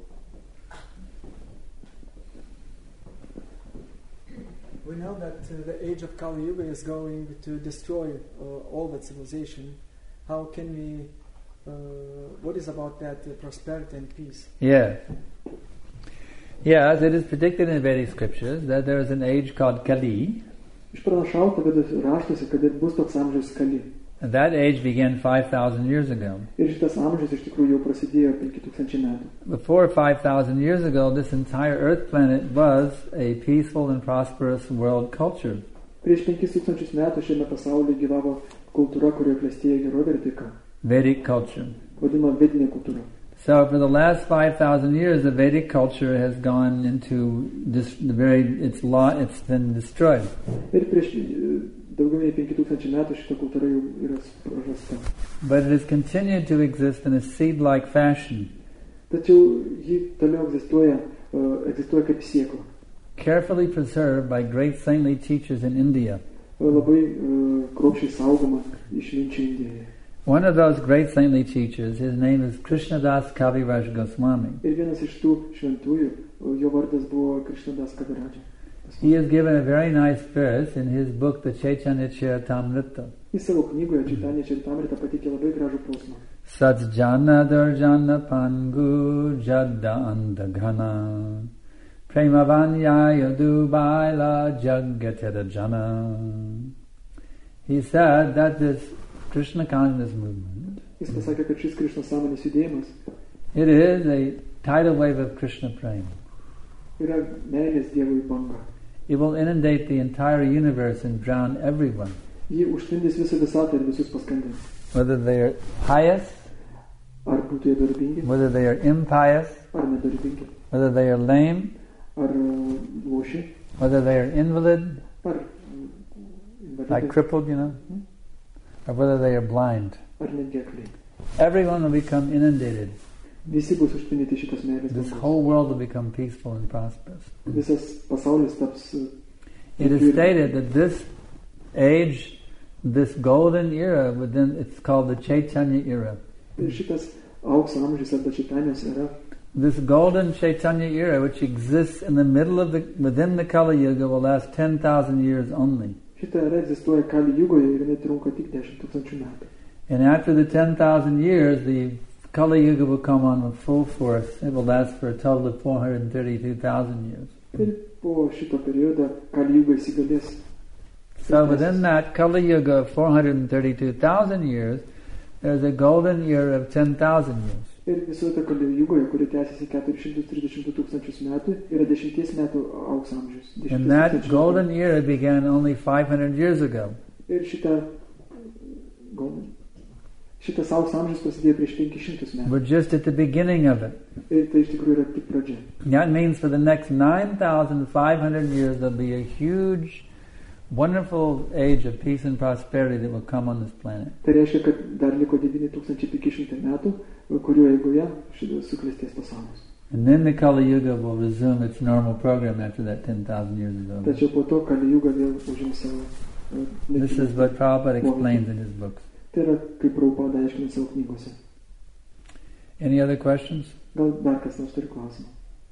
Speaker 3: We know that uh, the age of Kali Yuga is going to destroy uh, all the civilization. How can we Uh, what is about that uh, prosperity and peace?
Speaker 2: Yes. Yes, it is predicted in Vedic scriptures that there is an age called Kali.
Speaker 3: Išpranašauta Vedų raštuose, kad bus toks amžius Kali.
Speaker 2: And that age began five thousand years ago.
Speaker 3: Ir šitas amžius iš tikrųjų jau prasidėjo penki tūkstančiai metų.
Speaker 2: Before five thousand years ago, this entire Earth planet was a peaceful and prosperous world culture.
Speaker 3: Prieš penkis tūkstančius metų šiame pasaulyje gyvavo kultūra, kurioje klestėjo gerovė ir taika.
Speaker 2: Vedic culture.
Speaker 3: Vadinama vedinė kultūra.
Speaker 2: So for the last five thousand years, the Vedic culture has gone into this, the very, its law, it's been destroyed.
Speaker 3: Ir prieš daugiau nei penki tūkstančiai metų šita kultūra jau yra prarasta.
Speaker 2: But it has continued to exist in a seed-like fashion.
Speaker 3: Tačiau ji toliau egzistuoja, uh, egzistuoja kaip sėkla.
Speaker 2: Carefully preserved by great saintly teachers in India.
Speaker 3: Labai uh, kruopščiai saugoma išminčių Indijoje.
Speaker 2: One of those great saintly teachers, his name is Krishnadas Kaviraj Goswami.
Speaker 3: Ir vienas iš tų šventųjų, jo vardas buvo Krishnadas Kaviraj.
Speaker 2: He has given a very nice verse in his book, the Chaitanya Charitamrita.
Speaker 3: Jis savo knygoje Chaitanya Charitamrita pateikė labai gražų posmą.
Speaker 2: Satsjana darjana pangu jadda andaghana premavanyaya dubaila jaggateda jana. He said that this Krishna consciousness movement,
Speaker 3: Jis pasakė, kad šis Krishna sąmonės judėjimas
Speaker 2: it is a tidal wave of Krishna prema.
Speaker 3: Yra meilės Dievui banga.
Speaker 2: It will inundate the entire universe and drown everyone.
Speaker 3: Ji užtvindys visą visatą ir visus paskandins.
Speaker 2: Whether they are pious,
Speaker 3: Ar būtų jie darbingi,
Speaker 2: whether they are impious,
Speaker 3: ar nedarbingi,
Speaker 2: whether they are lame,
Speaker 3: ar loši,
Speaker 2: whether they are invalid,
Speaker 3: ar
Speaker 2: like
Speaker 3: invalidai,
Speaker 2: crippled, you know, or whether they are blind.
Speaker 3: ar netgi akliai.
Speaker 2: Everyone will become inundated.
Speaker 3: Visi bus užtvindyti šitas meilės
Speaker 2: This
Speaker 3: bangos.
Speaker 2: whole world will become peaceful and prosperous.
Speaker 3: Visas pasaulis taps. uh,
Speaker 2: It is stated that this age, this golden era, within it's called the Chaitanya era.
Speaker 3: Ir šitas aukso amžius arba Čaitanijos era,
Speaker 2: This golden Chaitanya era, which exists in the middle of the, within the Kali Yuga, will last ten thousand years only.
Speaker 3: šita era egzistuoja Kali Jugoje ir jinai trunka tik dešimt tūkstančių metų.
Speaker 2: And after the ten thousand years, the Kali Yuga will come on with full force. It will last for a total of four hundred thirty-two thousand years.
Speaker 3: Ir po šito periodo Kali Juga įsigalės.
Speaker 2: So within that Kali Yuga of four hundred thirty-two thousand years, there's a golden era of ten thousand years.
Speaker 3: Ir visoje ta Kali Jugoje, kuri tęsiasi keturi šimtai trisdešimt tūkstančius metų, yra dešimties metų aukso amžius.
Speaker 2: And that golden era began only five hundred years ago.
Speaker 3: Ir šita golden, šitas aukso amžius prasidėjo prieš penkis šimtus metų.
Speaker 2: We're just at the beginning of it.
Speaker 3: Ir tai iš tikrųjų yra tik pradžia.
Speaker 2: That means for the next nine thousand five hundred years there'll be a huge, wonderful age of peace and prosperity that will come on this planet.
Speaker 3: Tai reiškia, kad dar liko devyni tūkstančiai penki šimtai metų, kurio eigoje šitas suklestės pasaulis.
Speaker 2: And then the Kali Yuga will resume its normal program after that ten thousand years is over.
Speaker 3: Tačiau po to Kali Juga vėl užims savo. uh,
Speaker 2: This is what Prabhupada explains in his books.
Speaker 3: Tai yra, kaip Prabhupada aiškina savo knygose.
Speaker 2: Any other questions?
Speaker 5: Gal dar kas nors turi klausimą?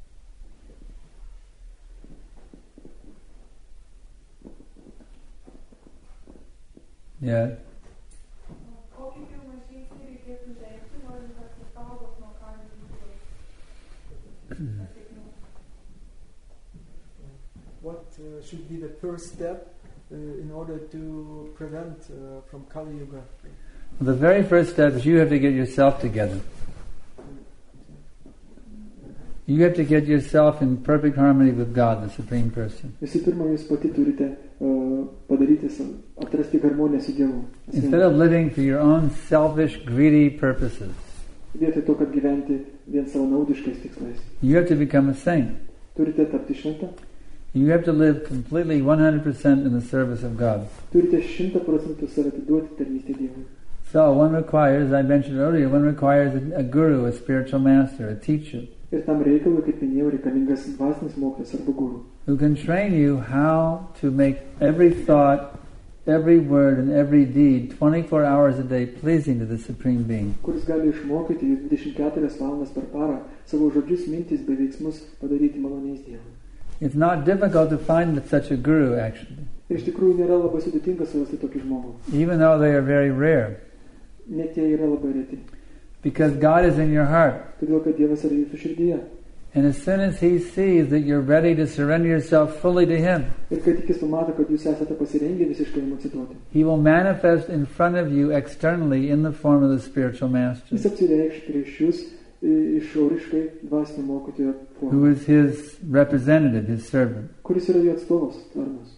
Speaker 2: Yeah.
Speaker 6: Kokį pirmą žingsnį reikėtų žengti, norint apsisaugot nuo Kali Jugos?
Speaker 3: What uh, should be the first step uh, in order to prevent uh, from Kali Yuga?
Speaker 2: Well, the very first step is you have to get yourself together. You have to get yourself in perfect harmony with God, the Supreme Person.
Speaker 5: Visų pirma, jūs pati turite uh, padaryti, atrasti harmoniją su Dievu.
Speaker 2: Instead of living for your own selfish, greedy purposes,
Speaker 5: Vietoj to, kad gyventi vien savo naudiškais tikslais.
Speaker 2: you have to become a saint.
Speaker 5: Turite tapti šventą.
Speaker 2: You have to live completely one hundred percent in the service of God.
Speaker 5: Turite šimtą procentų save atiduoti tarnystei Dievui.
Speaker 2: So one requires, as I mentioned earlier, one requires a, a guru, a spiritual master, a teacher,
Speaker 5: Ir tam reikalui, kaip minėjau, reikalingas dvasinis mokytojas arba guru,
Speaker 2: who can train you how to make every thought, every word, and every deed twenty-four hours a day pleasing to the Supreme Being.
Speaker 5: kuris gali išmokyti jūs dvidešimt keturias valandas per parą savo žodžius, mintis bei veiksmus padaryti maloniais Dievui.
Speaker 2: It's not difficult to find such a guru, actually,
Speaker 5: Ir iš tikrųjų nėra labai sudėtinga surasti tokį žmogų.
Speaker 2: even though they are very rare,
Speaker 5: Net jie yra labai reti.
Speaker 2: because God is in your heart.
Speaker 5: Todėl, kad Dievas yra jūsų širdyje.
Speaker 2: And as soon as He sees that you're ready to surrender yourself fully to Him,
Speaker 5: Ir kai tik jis pamato, kad jūs esate pasirengę visiškai jam atsiduoti,
Speaker 2: He will manifest in front of you externally in the form of the spiritual master,
Speaker 5: jis apsireikš prieš jūs i- išoriškai dvasinio mokytojo
Speaker 2: who
Speaker 5: formą,
Speaker 2: is His representative, His servant.
Speaker 5: kuris yra jo atstovas, tarnas.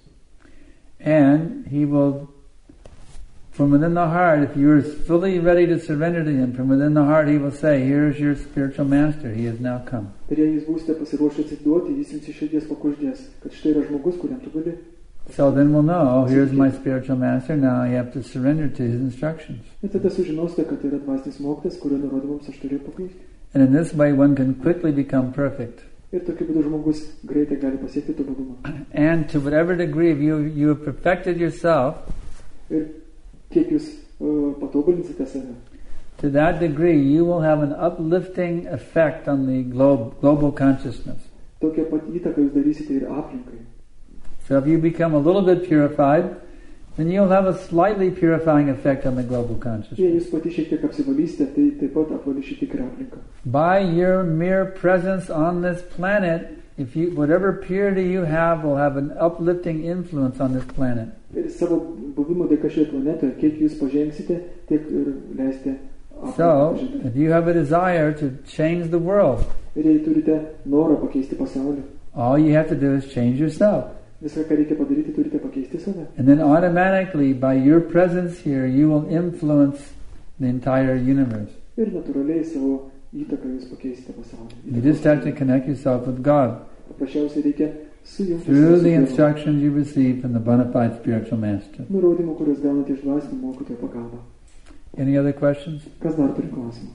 Speaker 2: And He will, from within the heart, if you're fully ready to surrender to Him, from within the heart He will say, here's your spiritual master, He has now come.
Speaker 5: Ir jei jūs būsite pasiruošę atsiduoti, jis jums iš širdies pakuždės, kad štai yra žmogus, kuriam tu gali.
Speaker 2: So then we'll know, oh, here's my spiritual master, now I have to surrender to His instructions.
Speaker 5: Ir tada sužinosite, kad tai yra dvasinis mokytojas, kurio nurodymams aš turiu paklusti.
Speaker 2: And in this way one can quickly become perfect.
Speaker 5: Ir tokiu būdu žmogus greitai gali pasiekti tobulumą.
Speaker 2: And to whatever degree you, you have perfected yourself,
Speaker 5: Ir kiek jūs uh, patobulinsite save,
Speaker 2: to that degree you will have an uplifting effect on the globe, global consciousness.
Speaker 5: tokią pat įtaką jūs darysite ir aplinkai.
Speaker 2: So if you become a little bit purified, then you'll have a slightly purifying effect on the global
Speaker 5: Jei
Speaker 2: consciousness.
Speaker 5: jūs pati šiek tiek apsivalysite, tai taip pat apvalys šiek tiek ir aplinką.
Speaker 2: By your mere presence on this planet, if you, whatever purity you have will have an uplifting influence on this planet.
Speaker 5: Ir savo buvimo dėka šioje planetoje, kiek jūs pažengsite, tiek ir leisite aplinką
Speaker 2: So,
Speaker 5: pažengti.
Speaker 2: if you have a desire to change the world,
Speaker 5: Ir jei turite norą pakeisti pasaulį,
Speaker 2: all you have to do is change yourself.
Speaker 5: viską, ką reikia padaryti, turite pakeisti save.
Speaker 2: And then automatically, by your presence here, you will influence the entire universe.
Speaker 5: Ir natūraliai savo įtaką jūs pakeisite pasaulį.
Speaker 2: You just have to connect yourself with God
Speaker 5: Paprasčiausiai reikia sujungti
Speaker 2: through
Speaker 5: save su
Speaker 2: the
Speaker 5: Dievu.
Speaker 2: instructions you receive from the bona fide spiritual master.
Speaker 5: Nurodymų, kuriuos gaunate iš dvasinio mokytojo pagalba.
Speaker 2: Any other questions?
Speaker 5: Kas dar turi klausimą?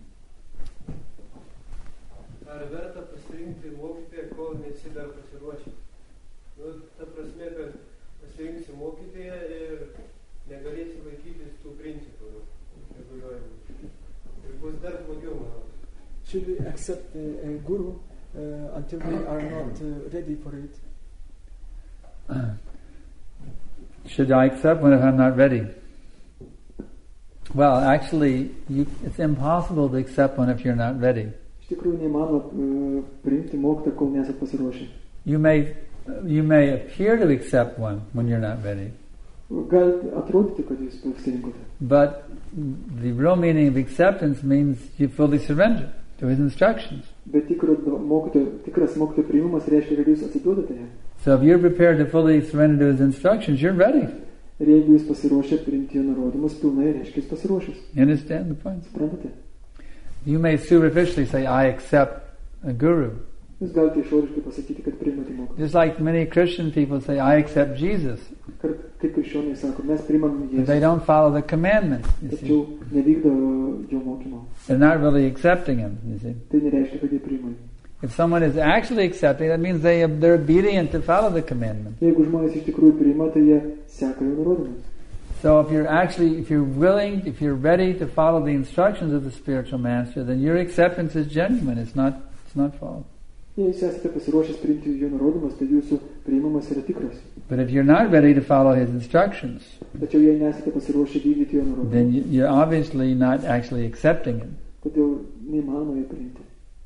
Speaker 7: Ar verta pasirinkti mokytoją, kol nesi dar pasiruošęs? Nu, ta prasme, kad pasirinksi mokytoją ir negalėsi laikytis tų principų reguliuojamų. Ir bus dar blogiau, manau.
Speaker 3: Should we accept a, a guru uh, until we are not uh, ready for it?
Speaker 2: Should I accept one if I'm not ready? Well, actually, you, it's impossible to accept one if you're not ready.
Speaker 5: Iš tikrųjų neįmanoma uh, priimti mokytoją, kol nesat pasiruošę.
Speaker 2: You may, you may appear to accept one when you're not ready,
Speaker 5: Gali atrodyti, kad jūs pasirinkote.
Speaker 2: but the real meaning of acceptance means you fully surrender to His instructions.
Speaker 5: Bet tikro mokytojo, tikras mokytojo priimimas reiškia, kad jūs atsiduodate jam.
Speaker 2: So if you're prepared to fully surrender to His instructions, you're ready.
Speaker 5: Ir jeigu jūs pasiruošę priimti jo nurodymus pilnai, reiškia jūs pasiruošęs.
Speaker 2: You understand the point?
Speaker 5: Suprantate?
Speaker 2: You may superficially say, I accept a guru.
Speaker 5: Jūs galite išoriškai pasakyti, kad priimate mokytoją.
Speaker 2: Just like many Christian people say, I accept Jesus.
Speaker 5: Kar- Kaip krikščioniai sako, mes priimam
Speaker 2: But they
Speaker 5: Jėzų,
Speaker 2: don't follow the commandments, you see.
Speaker 5: tačiau nevykdo jo mokymo.
Speaker 2: They're not really accepting Him, you see.
Speaker 5: Tai nereiškia, kad jie priima jį.
Speaker 2: If someone is actually accepting, that means they, they're obedient to follow the commandments.
Speaker 5: Jeigu žmonės iš tikrųjų priima, tai jie seka jo nurodymus.
Speaker 2: So if you're actually, if you're willing, if you're ready to follow the instructions of the spiritual master, then your acceptance is genuine. It's not, it's not false.
Speaker 5: Jei jūs esate pasiruošęs priimti jo nurodymus, tai jūsų priimamas yra tikras.
Speaker 2: But if you're not ready to follow his instructions,
Speaker 5: Tačiau jei nesate pasiruošę vykdyti jo nurodymus,
Speaker 2: then you- you're obviously not actually accepting it.
Speaker 5: todėl neįmanoma jį priimti.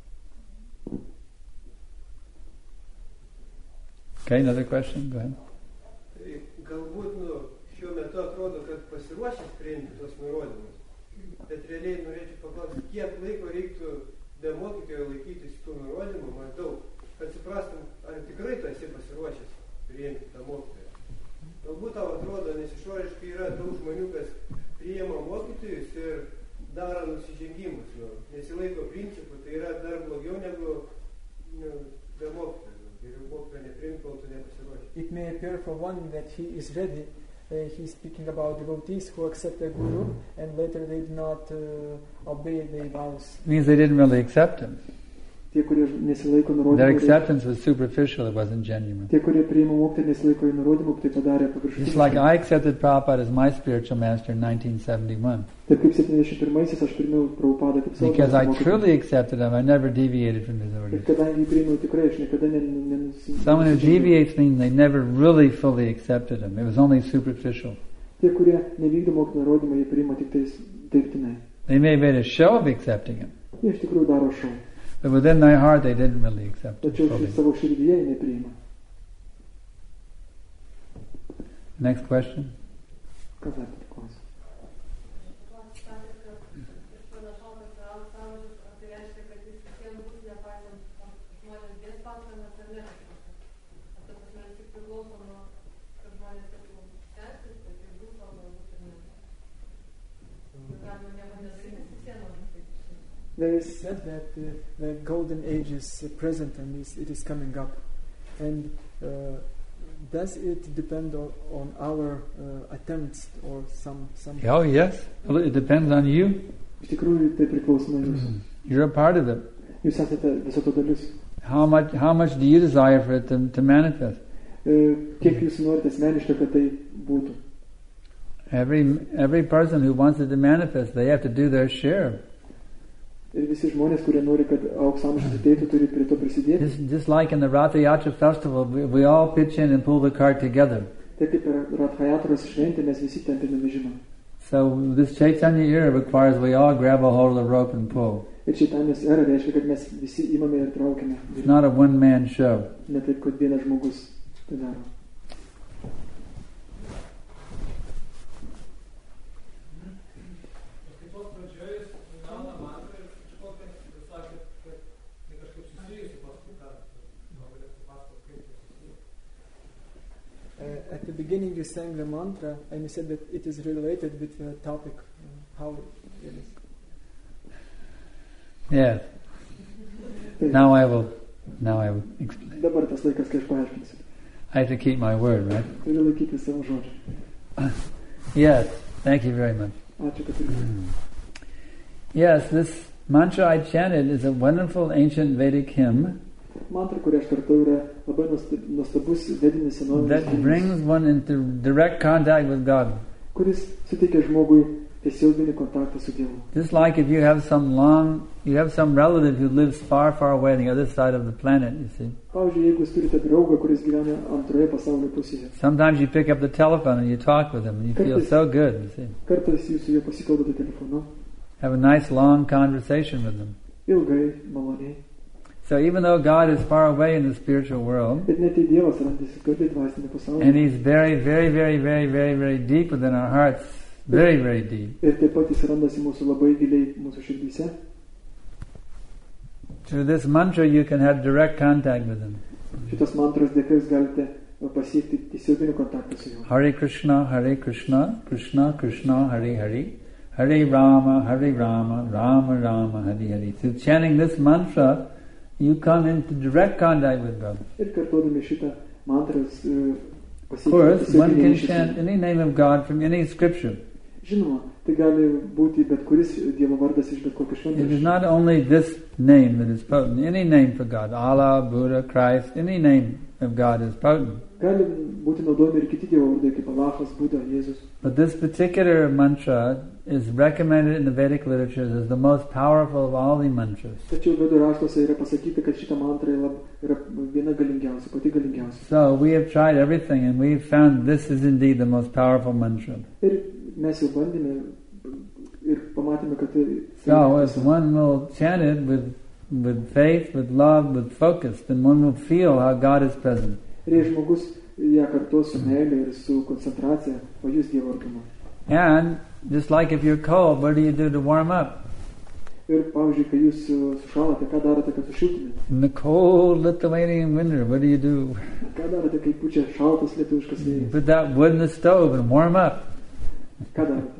Speaker 2: Okay, another question? Go ahead.
Speaker 7: Tai galbūt nu, šiuo metu atrodo, kad pasiruošęs priimti tos nurodymus, bet realiai norėčiau paklausti, kiek laiko reiktų be mokytojo laikytis tų nurodymų, maždaug, kad suprastum, ar tikrai tu esi pasiruošęs priimti tą mokytoją. Galbūt tau atrodo, nes išoriškai yra daug žmonių, kas priima mokytojus ir daro nusižengimus, nu, nesilaiko principų, tai yra dar blogiau negu nu, be mokytojo. Geriau mokytojo nepriimti, kol tu nepasiruošęs.
Speaker 3: It may appear for one that he is ready. Uh, he's speaking about devotees who accept the guru and later they do not uh, obey their vows.
Speaker 2: It means they didn't really accept him.
Speaker 5: Tie, kurie nesilaiko
Speaker 2: Their
Speaker 5: nurodymų,
Speaker 2: acceptance was superficial, it wasn't genuine.
Speaker 5: tie, kurie priima mokytoją, nesilaiko į nurodymų, tai padarė
Speaker 2: Just like
Speaker 5: paviršutiniškai.
Speaker 2: I accepted Prabhupada as my spiritual master in nineteen seventy-one.
Speaker 5: Taip kaip septyniasdešimt pirmaisiais aš priėmiau Prabhupadą kaip savo
Speaker 2: Because I
Speaker 5: mokytoją.
Speaker 2: truly accepted him, I never deviated from his
Speaker 5: Ir
Speaker 2: orders.
Speaker 5: kadangi jį priėmiau tikrai, aš niekada nenusižengiau.
Speaker 2: Someone who deviates means they never really fully accepted him. It was only superficial.
Speaker 5: Tie, kurie nevykdo mokytojo nurodymą, jie priima tik tais dirbtinai.
Speaker 2: They may have made a show of accepting him,
Speaker 5: Jie iš tikrųjų daro šou.
Speaker 2: but within their heart they didn't really accept him
Speaker 5: Tačiau
Speaker 2: fully.
Speaker 5: šis savo širdyje jie nepriima.
Speaker 2: Next question?
Speaker 5: Kas dar klausia?
Speaker 3: There is said that uh, the golden age is uh, present and is, it is coming up. And uh, does it depend on, on our uh, attempts or some... some
Speaker 2: Oh yes, well, it depends on you.
Speaker 5: Iš tikrųjų, tai priklauso nuo jūsų.
Speaker 2: You're a part of it.
Speaker 5: Jūs esate viso to dalis.
Speaker 2: How much, how much do you desire for it to, to manifest?
Speaker 5: E, Kiek jūs norite asmeniškai, kad tai būtų?
Speaker 2: Every, every person who wants it to manifest, they have to do their share.
Speaker 5: Ir visi žmonės, kurie nori, kad aukso amžius ateitų, turi prie to prisidėti.
Speaker 2: Just, just like in the Ratha Yatra festival, we, we all pitch in and pull the cart together.
Speaker 5: Tai kaip ir Radhayatros šventė, mes visi tempiname žymą.
Speaker 2: So this Chaitanya era requires we all grab a hold of the rope and pull.
Speaker 5: Ir Čaitanijos era reiškia, kad mes visi imame ir traukiame.
Speaker 2: It's not a one-man show.
Speaker 5: Ne taip, kad vienas žmogus tai daro.
Speaker 3: Uh, at the beginning you sang the mantra and you said that it is related with the topic, uh, how it is.
Speaker 2: Yes. Now I will, now I will explain.
Speaker 5: Dabar tas laikas, kai aš paaiškinsiu.
Speaker 2: I have to keep my word, right?
Speaker 5: Turiu laikyti savo žodžių.
Speaker 2: Yes. Thank you very much.
Speaker 5: Ačiū, kad turiu.
Speaker 2: Yes, this mantra I chanted is a wonderful ancient Vedic hymn
Speaker 5: Mantra, kurią aš kartu, yra labai nuostab- nuostabus vedinis senovinis
Speaker 2: that
Speaker 5: himnas,
Speaker 2: brings one into direct contact with God.
Speaker 5: kuris suteikia žmogui tiesioginį kontaktą su Dievu.
Speaker 2: Just like if you have some long, you have some relative who lives far, far away on the other side of the planet, you see.
Speaker 5: Pavyzdžiui, jeigu jūs turite draugą, kuris gyvena antroje pasaulio pusėje,
Speaker 2: Sometimes you pick up the telephone and you talk with him and you feel so good, you see.
Speaker 5: kartais jūs su juo pasikalbate telefonu,
Speaker 2: Have a nice long conversation with him.
Speaker 5: ilgai, maloniai.
Speaker 2: So even though God is far away in the spiritual world,
Speaker 5: Bet net į Dievas randasi toli dvasinė pasaulyje.
Speaker 2: and He's very, very, very, very, very, very deep within our hearts, very, very deep.
Speaker 5: Ir taip pat jis randasi mūsų labai giliai mūsų širdyse.
Speaker 2: Through this mantra you can have direct contact with Him.
Speaker 5: Šitas mantros dėka jūs galite pasiekti tiesioginį kontaktą su juo.
Speaker 2: Hare Krishna, Hare Krishna, Krishna Krishna, Hare Hare, Hare Rama, Hare Rama, Rama Rama, Hare Hare. Through chanting this mantra, you come into direct contact with God.
Speaker 5: Ir kartuodami šitą mantrą e,
Speaker 2: Of
Speaker 5: pasiekti
Speaker 2: course, one
Speaker 5: tiesioginį
Speaker 2: can
Speaker 5: ryšį su
Speaker 2: chant any name of God from any scripture.
Speaker 5: Žinoma, tai gali būti bet kuris Dievo vardas iš bet kokio
Speaker 2: It is
Speaker 5: šventraščio.
Speaker 2: not only this name that is potent, any name for God, Allah, Buddha, Christ, any name of God is potent.
Speaker 5: Gali būti naudojami ir kiti Dievo vardai, kaip Alachas, Buda, Jėzus.
Speaker 2: But this particular mantra is recommended in the Vedic literatures as the most powerful of all the mantras.
Speaker 5: Tačiau Vedų raštuose yra pasakyta, kad šita mantra yra, yra viena galingiausia, pati galingiausia.
Speaker 2: So we have tried everything and we've found this is indeed the most powerful mantra.
Speaker 5: Ir mes jau bandėme ir pamatėme, kad tai...
Speaker 2: So if one will chant it with, with faith, with love, with focus, then one will feel how God is present.
Speaker 5: Ir jei žmogus ją kartuos su meilė ir su koncentracija, pajus Dievo artumą.
Speaker 2: And just like if you're cold, what do you do to warm up?
Speaker 5: Ir pavyzdžiui, kai jūs sušalate, ką darote, kad sušiltumėte?
Speaker 2: In the cold Lithuanian winter, what do you do?
Speaker 5: Ką darote, kai pučia šaltas lietuviškas
Speaker 2: You
Speaker 5: vėjas?
Speaker 2: put that wood in the stove and warm up.
Speaker 5: Ką darote?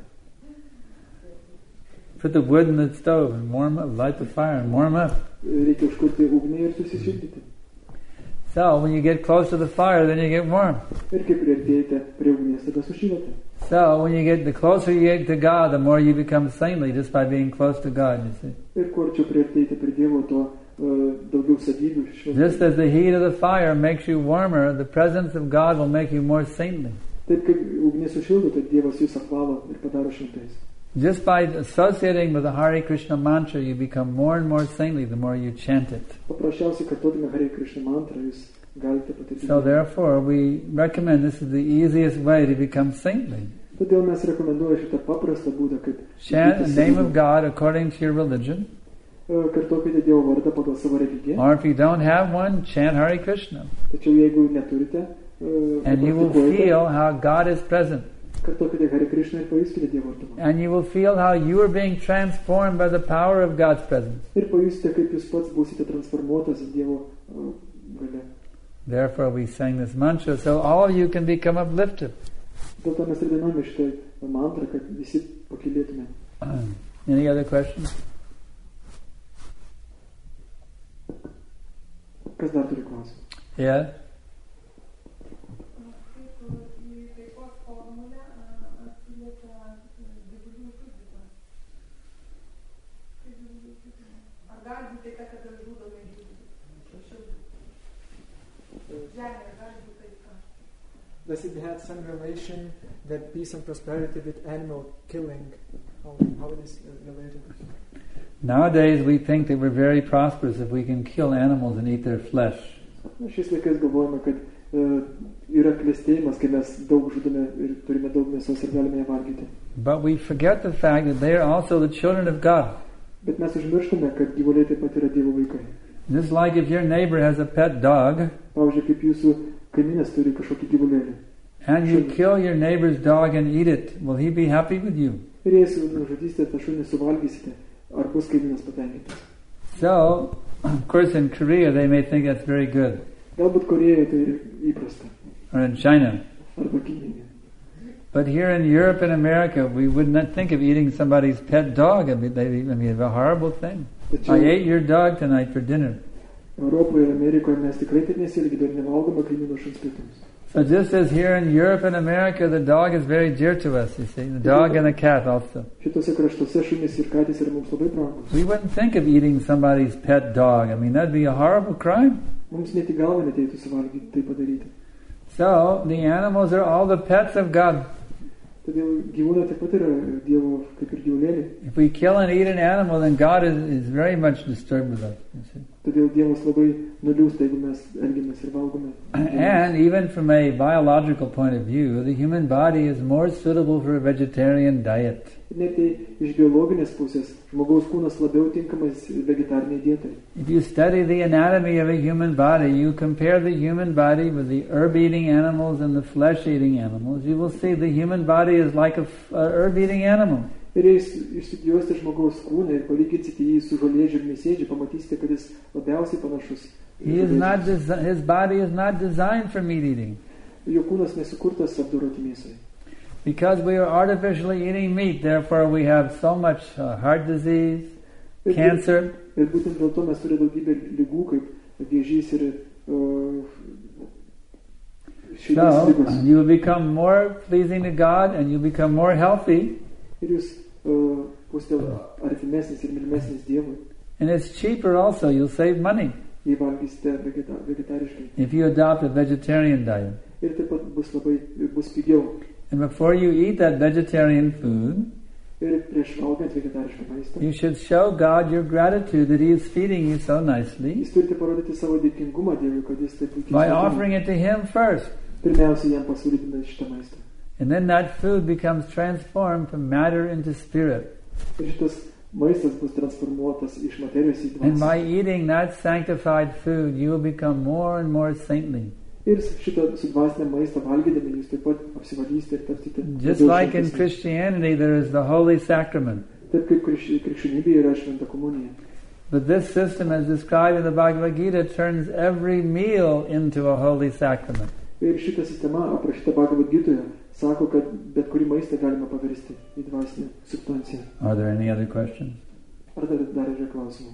Speaker 2: Put the wood in the stove and warm up, light the fire and warm up.
Speaker 5: Reikia užkurti ugnį ir susišildyti.
Speaker 2: So when you get close to the fire, then you get warm.
Speaker 5: Ir kai priartėjate prie ugnies, tada sušilate.
Speaker 2: So when you get, the closer you get to God, the more you become saintly just by being close to God, you see.
Speaker 5: Ir kuo arčiau priartėjate prie Dievo, tuo uh, daugiau savybių šventų.
Speaker 2: Just as the heat of the fire makes you warmer, the presence of God will make you more saintly.
Speaker 5: Taip kaip ugnis sušildo, taip Dievas jūs apvalo ir padaro šventais.
Speaker 2: Just by associating with the Hare Krishna mantra, you become more and more saintly the more you chant it.
Speaker 5: Paprasčiausiai kartodami Hare Krishna mantrą, jūs galite patirti.
Speaker 2: So therefore, we recommend this is the easiest way to become saintly.
Speaker 5: Todėl mes rekomenduojame šitą paprastą būdą, kaip
Speaker 2: Chant the name of God according to your religion.
Speaker 5: Uh, kartokite Dievo vardą pagal savo religiją.
Speaker 2: Or if you don't have one, chant Hare Krishna.
Speaker 5: Tačiau jeigu neturite, uh,
Speaker 2: And you will
Speaker 5: praktikuojate,
Speaker 2: feel how God is present.
Speaker 5: kartokite Hare Krishna ir pajuskite Dievo artumą.
Speaker 2: And you will feel how you are being transformed by the power of God's presence.
Speaker 5: Ir pajusite, kaip jūs pats būsite transformuotas į Dievo uh, galia.
Speaker 2: Therefore we sang this mantra, so all of you can become uplifted.
Speaker 5: Dėl to mes ir dainuojame šitą mantrą, kad visi pakilėtume.
Speaker 2: Any other questions?
Speaker 5: Kas dar turi klausimą?
Speaker 2: Yeah?
Speaker 3: Does it have some relation, that peace and prosperity, with animal killing? How, how it is related?
Speaker 2: Nowadays we think that we're very prosperous if we can kill animals and eat their flesh.
Speaker 5: Šiais laikais galvojame, kad uh, yra klestėjimas, kai mes daug žudome ir turime daug mėsos ir galime ją valgyti.
Speaker 2: But we forget the fact that they are also the children of God.
Speaker 5: Bet mes užmirštame, kad gyvuliai taip pat yra Dievo vaikai.
Speaker 2: Just like if your neighbor has a pet dog,
Speaker 5: Pavyzdžiui, kaip jūsų kaimynas turi kažkokį gyvulėlį.
Speaker 2: and you kill your neighbor's dog and eat it, will he be happy with you?
Speaker 5: Ir jei nužudysite tą šunį suvalgysite, ar bus kaimynas patenkintas?
Speaker 2: So, of course in Korea they may think that's very good.
Speaker 5: Galbūt Korėjoje tai yra įprasta.
Speaker 2: Or in China.
Speaker 5: Arba Kinijoje.
Speaker 2: But here in Europe and America, we would not think of eating somebody's pet dog. I mean, they, I mean, it's a horrible thing. I ate your dog tonight for dinner.
Speaker 5: Europoje ir Amerikoje mes tikrai taip nesielgime ir nevalgome kaimyno šuns pietums.
Speaker 2: So just as here in Europe and America, the dog is very dear to us, you see, the dog and the cat also.
Speaker 5: Šitose kraštuose šunys ir katės yra mums labai brangus.
Speaker 2: We wouldn't think of eating somebody's pet dog. I mean, that'd be a horrible crime.
Speaker 5: Mums net į galvą neteitų suvalgyti, tai padaryti.
Speaker 2: So, the animals are all the pets of God.
Speaker 5: Todėl gyvūnai taip pat yra Dievo kaip ir gyvulėliai.
Speaker 2: If we kill and eat an animal, then God is, is very much disturbed with us, you see.
Speaker 5: Todėl Dievas labai nuliūsta, jeigu mes elgiamės ir valgome.
Speaker 2: And even from a biological point of view, the human body is more suitable for a vegetarian diet.
Speaker 5: Net iš biologinės pusės žmogaus kūnas labiau tinkamas vegetariniai dietai.
Speaker 2: If you study the anatomy of a human body, you compare the human body with the herb-eating animals and the flesh-eating animals, you will see the human body is like a, a herb-eating animal.
Speaker 5: Ir jei išstudijuosite žmogaus kūną ir palyginsite jį su žolėdžiu ir mėsėdžiu, pamatysite, kad jis labiausiai panašus.
Speaker 2: He is not desi- his body is not designed for meat eating.
Speaker 5: Jo kūnas nesukurtas apdoroti mėsai.
Speaker 2: Because we are artificially eating meat, therefore we have so much uh, heart disease,
Speaker 5: Ir,
Speaker 2: cancer.
Speaker 5: ir būtent dėl to mes turime daugybę lygų, kaip vėžys ir uh, širdies
Speaker 2: So,
Speaker 5: ligos.
Speaker 2: you will become more pleasing to God and you become more healthy.
Speaker 5: Ir jūs uh, būsite artimesnis ir mylimesnis Dievui,
Speaker 2: And it's cheaper also, you'll save money
Speaker 5: jei valgysite vegeta, vegetariškai.
Speaker 2: if you adopt a vegetarian diet.
Speaker 5: ir taip pat bus labai bus pigiau.
Speaker 2: And before you eat that vegetarian food,
Speaker 5: Ir prieš valgant vegetarišką maistą,
Speaker 2: you should show God your gratitude that He is feeding you so nicely
Speaker 5: jūs turite parodyti savo dėkingumą Dievui, kad jis taip puikiai
Speaker 2: by
Speaker 5: sumaitino.
Speaker 2: offering it to Him first.
Speaker 5: Pirmiausia, jam pasiūlyti šitą maistą.
Speaker 2: And then that food becomes transformed from matter into spirit.
Speaker 5: Ir šitas maistas bus transformuotas iš materijos į
Speaker 2: And by
Speaker 5: dvasią.
Speaker 2: eating that sanctified food, you will become more and more saintly.
Speaker 5: Ir šitą sudvasinę maistą valgydami jūs taip pat apsivalysite ir tapsite.
Speaker 2: Just
Speaker 5: labiau
Speaker 2: like in
Speaker 5: šventesni.
Speaker 2: Christianity, there is the Holy Sacrament.
Speaker 5: Taip kaip krikš- krikščionybėje yra šventa komunija.
Speaker 2: But this system, as described in the Bhagavad Gita, turns every meal into a holy sacrament.
Speaker 5: Ir šita sistema aprašyta Bhagavad Gitoje sako, kad bet kurį maistą galima paversti į dvasinę substanciją.
Speaker 2: Are there any other questions?
Speaker 5: Ar dar, dar yra klausimų?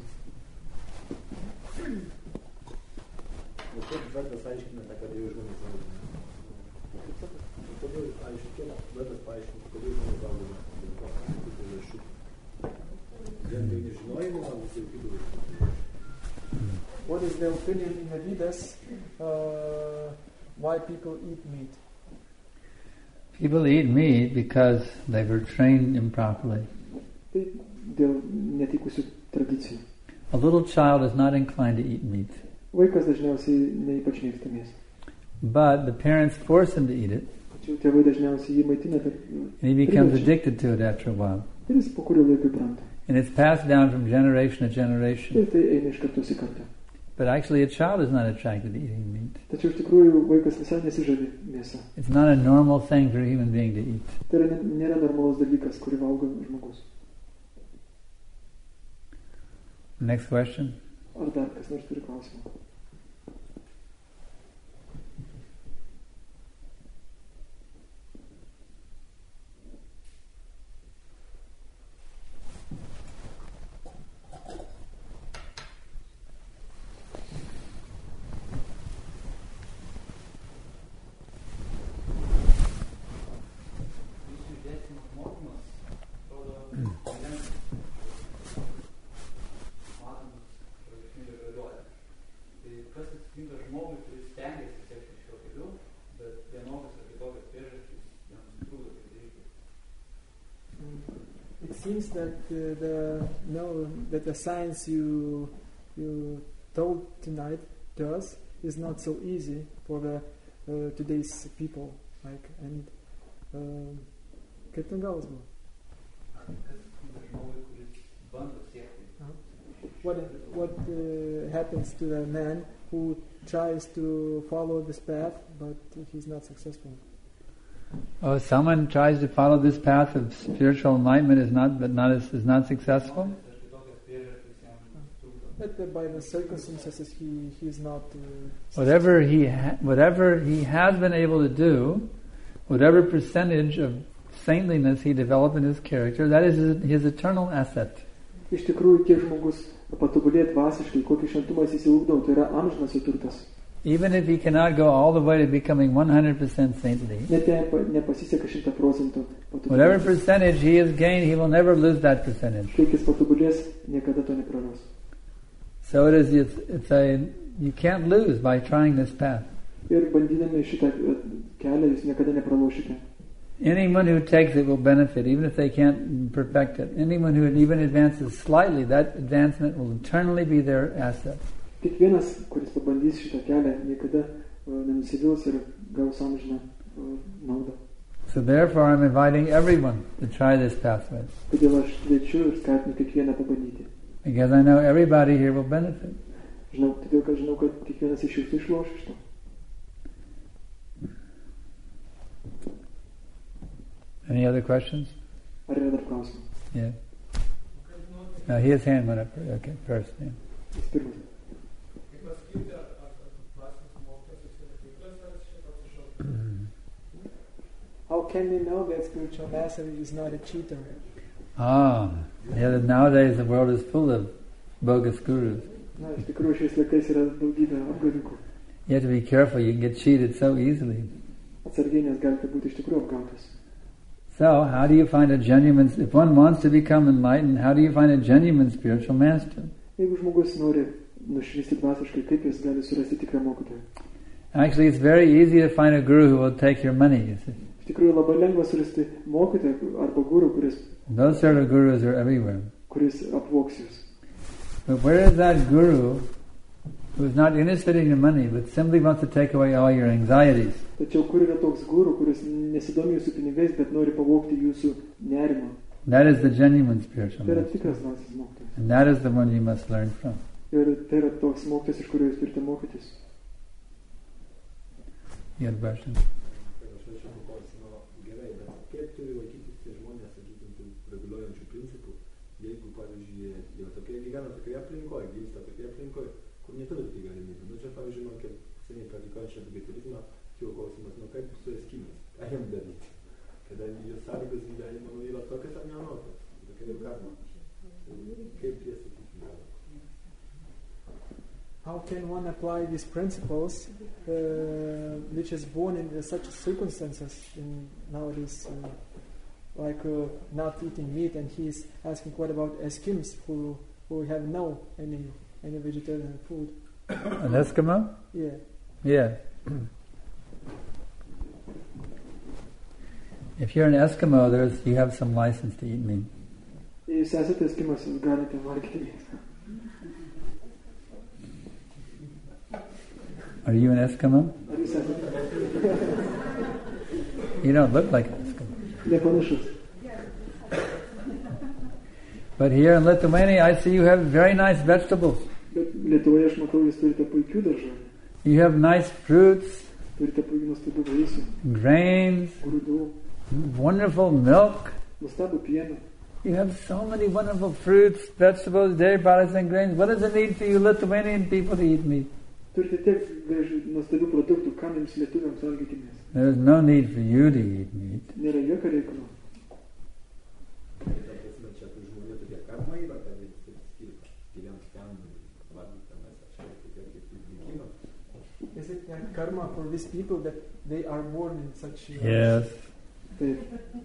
Speaker 4: O kaip Vedas aiškina, kad jau žmonės valgome? Kodėl aiškina, Vedas paaiškina, kodėl žmonės valgome? Vien tai nežinojimo, man visai kitų.
Speaker 3: What is the opinion in the Vedas uh, why people eat meat?
Speaker 2: People eat meat because they were trained improperly.
Speaker 5: Tai dėl netikusių tradicijų.
Speaker 2: A little child is not inclined to eat meat,
Speaker 5: Vaikas dažniausiai neįpač mėgsta mėsą.
Speaker 2: but the parents force him to eat it,
Speaker 5: Tačiau tėvai dažniausiai jį maitina per...
Speaker 2: and he becomes
Speaker 5: priverčia.
Speaker 2: addicted to it after a while.
Speaker 5: Ir jis po kurio laiko įpranta.
Speaker 2: And it's passed down from generation to generation.
Speaker 5: Ir tai eina iš kartos į kartą.
Speaker 2: But actually a child is not attracted to eating meat.
Speaker 5: Tačiau iš tikrųjų vaikas visai nesižavi mėsą.
Speaker 2: It's not a normal thing for a human being to eat.
Speaker 5: Tai yra, nėra normalus dalykas, kurį valgo žmogus.
Speaker 2: Next question.
Speaker 5: Ar dar kas nors turi klausimą?
Speaker 3: It seems that uh, the no that the science you you told tonight to us is not so easy for the uh, today's people. Like and um, kaip ten galas buvo? What what uh, happens to the man who tries to follow this path but he's not successful?
Speaker 2: Oh, someone tries to follow this path of spiritual enlightenment is not, but not is, is not successful.
Speaker 3: But uh, by the circumstances, he he is not. Uh,
Speaker 2: Whatever he ha- whatever he has been able to do, whatever percentage of saintliness he developed in his character, that is his, his eternal asset.
Speaker 5: Iš tikrųjų, kiek žmogus patobulėt dvasiškai, kokį šventumą jis įsiugdo, tai yra amžinas jo turtas.
Speaker 2: Even if he cannot go all the way to becoming one hundred percent saintly,
Speaker 5: Net jei pa- nepasiseka šimtą procentų
Speaker 2: whatever
Speaker 5: patobulėti,
Speaker 2: percentage he has gained, he will never lose that percentage.
Speaker 5: kiek jis patobulės, niekada to nepraras.
Speaker 2: So it is. It's, it's a you can't lose by trying this path.
Speaker 5: Ir bandydami šitą e, kelią, jūs niekada nepralošite.
Speaker 2: Anyone who takes it will benefit, even if they can't perfect it. Anyone who even advances slightly, that advancement will eternally be their asset.
Speaker 5: Kiekvienas, kuris pabandys šitą kelią, niekada uh, nenusivils ir gaus amžiną uh, naudą.
Speaker 2: So therefore I'm inviting everyone to try this pathway.
Speaker 5: Todėl aš kviečiu ir skatinu kiekvieną pabandyti.
Speaker 2: Because I know everybody here will benefit.
Speaker 5: Žinau, todėl, kad žinau, kad kiekvienas iš jūsų išloš iš to.
Speaker 2: Any other questions?
Speaker 5: Ar yra dar klausimų?
Speaker 2: Yeah. Now his hand went up. Okay, first. Yeah.
Speaker 5: Jis pirmas.
Speaker 3: How can we know that spiritual master is not a cheater?
Speaker 2: Ah, yeah. that Nowadays the world is full of bogus gurus.
Speaker 5: Na, iš tikrųjų, šiais laikais yra daugybė apgavininkų.
Speaker 2: You have to be careful. You can get cheated so easily.
Speaker 5: Atsargiai, nes galite būti iš tikrųjų apgautas.
Speaker 2: So how do you find a genuine? If one wants to become enlightened, how do you find a genuine spiritual master?
Speaker 5: Jeigu žmogus nori nušvisti dvasiškai, kaip jis gali surasti tikrą mokytoją?
Speaker 2: Actually, it's very easy to find a guru who will take your money, you see.
Speaker 5: Iš tikrųjų labai lengva surasti mokytoją arba guru, kuris,
Speaker 2: Those sort of gurus are everywhere.
Speaker 5: kuris apvoks jūs.
Speaker 2: But where is that guru who's not interested in your money, but simply wants to take away all your anxieties?
Speaker 5: Tačiau kur yra toks guru, kuris nesidomi jūsų pinigais, bet nori pavogti jūsų nerimą?
Speaker 2: That is the genuine spiritual
Speaker 5: Tai yra
Speaker 2: master.
Speaker 5: tikras dvasios mokytojas.
Speaker 2: And that is the one you must learn from.
Speaker 5: Ir tai yra toks mokytojas, iš kurio jūs turite mokytis.
Speaker 2: You had a question?
Speaker 4: Aš norėčiau paklausti, nu, gerai, bet kaip turi laikytis tie žmonės, sakykime, tų reguliuojančių principų, jeigu, pavyzdžiui, jau tokie gyvena tokioje aplinkoje, gimsta tokioje aplinkoje, kur neturi tokių galimybių. Nu, čia, pavyzdžiui, man kaip seniai praktikuojančią vegetarizmą, kilo klausimas, nu, kaip su eskimais, ką jam daryti? Kadangi jų sąlygos gyvenimo, nu, yra tokios ar neanokios, tokia ir karma. Kaip jie, sakykime, gali?
Speaker 3: How can one apply these principles uh, which is born in such circumstances in nowadays, uh, like uh, not eating meat, and he is asking what about Eskimos who who have no any any vegetarian food?
Speaker 2: An Eskimo?
Speaker 3: Yeah.
Speaker 2: Yeah. If you're an Eskimo, there's you have some license to eat meat.
Speaker 5: Jei jūs esate eskimas, jūs galite valgyti mėsą.
Speaker 2: Are you an Eskimo?
Speaker 5: Ar jūs esate?
Speaker 2: You don't look like an Eskimo.
Speaker 5: Nepanašus.
Speaker 2: But here in Lithuania, I see you have very nice vegetables.
Speaker 5: Bet Lietuvoje aš matau, jūs turite puikių daržovių.
Speaker 2: You have nice fruits,
Speaker 5: Turite puikių nuostabių vaisių,
Speaker 2: grains,
Speaker 5: grūdų,
Speaker 2: wonderful milk.
Speaker 5: nuostabų pieną.
Speaker 2: You have so many wonderful fruits, vegetables, dairy products and grains. What does it need for you Lithuanian people to eat meat?
Speaker 5: Turite tiek gražių nuostabių produktų, kam jums lietuviams valgyti mėsą.
Speaker 2: There is no need for you to eat meat.
Speaker 5: Nėra jokio reikalo.
Speaker 4: Ta prasme, čia tų žmonių tokia karma yra, kad jie skirti gyvens ten, valgyti ten, aš čia tokia kaip likimą.
Speaker 3: Is it like karma for these people that they are born in such? Uh,
Speaker 2: Yes.
Speaker 5: Taip.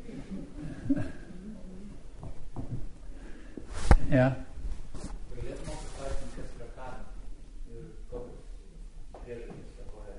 Speaker 2: Yeah.
Speaker 8: Galėtume pasakyti, kas yra karma ir kokios priežastys takoja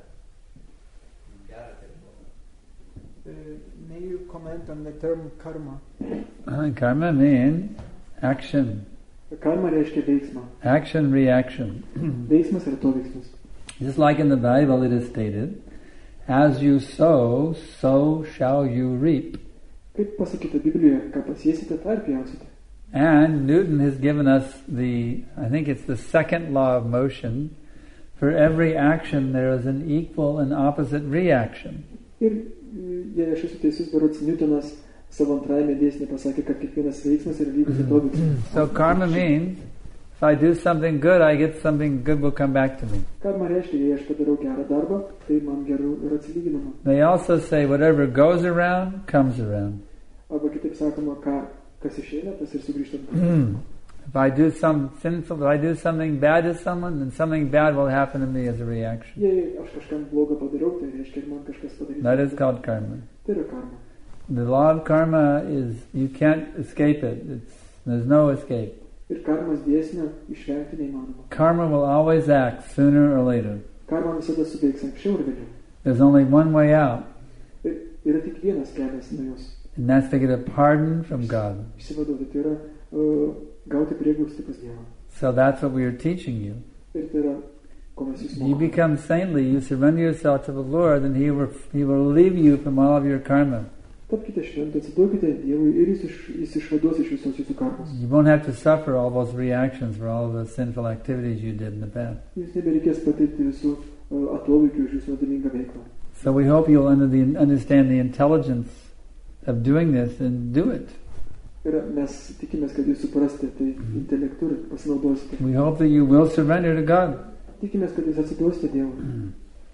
Speaker 8: gerą ir blogą.
Speaker 3: Uh, may you comment on the term karma?
Speaker 2: Uh, karma means action.
Speaker 5: Karma reiškia veiksmą.
Speaker 2: Action, reaction.
Speaker 5: Veiksmas ir to veiksmas.
Speaker 2: Just like in the Bible it is stated, as you sow, so shall you reap.
Speaker 5: Kaip pasakyta Biblijoje, ką pasiesite, tą ir pjausite.
Speaker 2: And Newton has given us the, I think it's the second law of motion. For every action there is an equal and opposite reaction.
Speaker 5: Ir jei aš esu teisus, berods Newtonas savo antrajame dėsnyje pasakė, kad kiekvienas veiksmas yra lygus ir to veiksmas.
Speaker 2: So karma means, if I do something good, I get something good will come back to me.
Speaker 5: Karma reiškia, jei aš padarau gerą darbą, tai man geru ir atsilyginama.
Speaker 2: They also say whatever goes around, comes around.
Speaker 5: Arba kitaip sakoma, ką, kas išeina, tas ir sugrįžta.
Speaker 2: If I do some sinful, if I do something bad to someone, then something bad will happen to me as a reaction.
Speaker 5: Jei aš kažkam blogą padariau, tai reiškia, man kažkas padarys.
Speaker 2: That is called karma.
Speaker 5: Tai yra karma.
Speaker 2: The law of karma is, you can't escape it. It's, there's no escape.
Speaker 5: Ir karmos dėsnio išvengti neįmanoma.
Speaker 2: Karma will always act sooner or later.
Speaker 5: Karma visada suveiks anksčiau ir vėliau.
Speaker 2: There's only one way out,
Speaker 5: Ir yra tik vienas kelias nuo jos.
Speaker 2: and that's to get a pardon from God.
Speaker 5: Išsivaduoti, tai yra uh, gauti prieglobstį pas Dievą.
Speaker 2: So that's what we are teaching you.
Speaker 5: Ir tai yra, ko mes jūs
Speaker 2: You
Speaker 5: mokome.
Speaker 2: become saintly, you surrender yourself to the Lord, and He will, He will relieve you from all of your karma.
Speaker 5: Tapkite šventą, atsiduokite Dievui ir jis, iš, jis išvaduos iš visos jūsų karmos.
Speaker 2: You won't have to suffer all those reactions for all the sinful activities you did in the past.
Speaker 5: Jums nebereikės patirti visų uh, atoveikių iš jūsų nuodėmingą veiklą.
Speaker 2: So we hope you'll under the, understand the intelligence of doing this and do it.
Speaker 5: Ir mes tikimės, kad jūs suprastė tai intelektu ir pasinaudosite.
Speaker 2: We hope that you will surrender to God.
Speaker 5: Tikimės, kad jūs atsiduosite Dievui.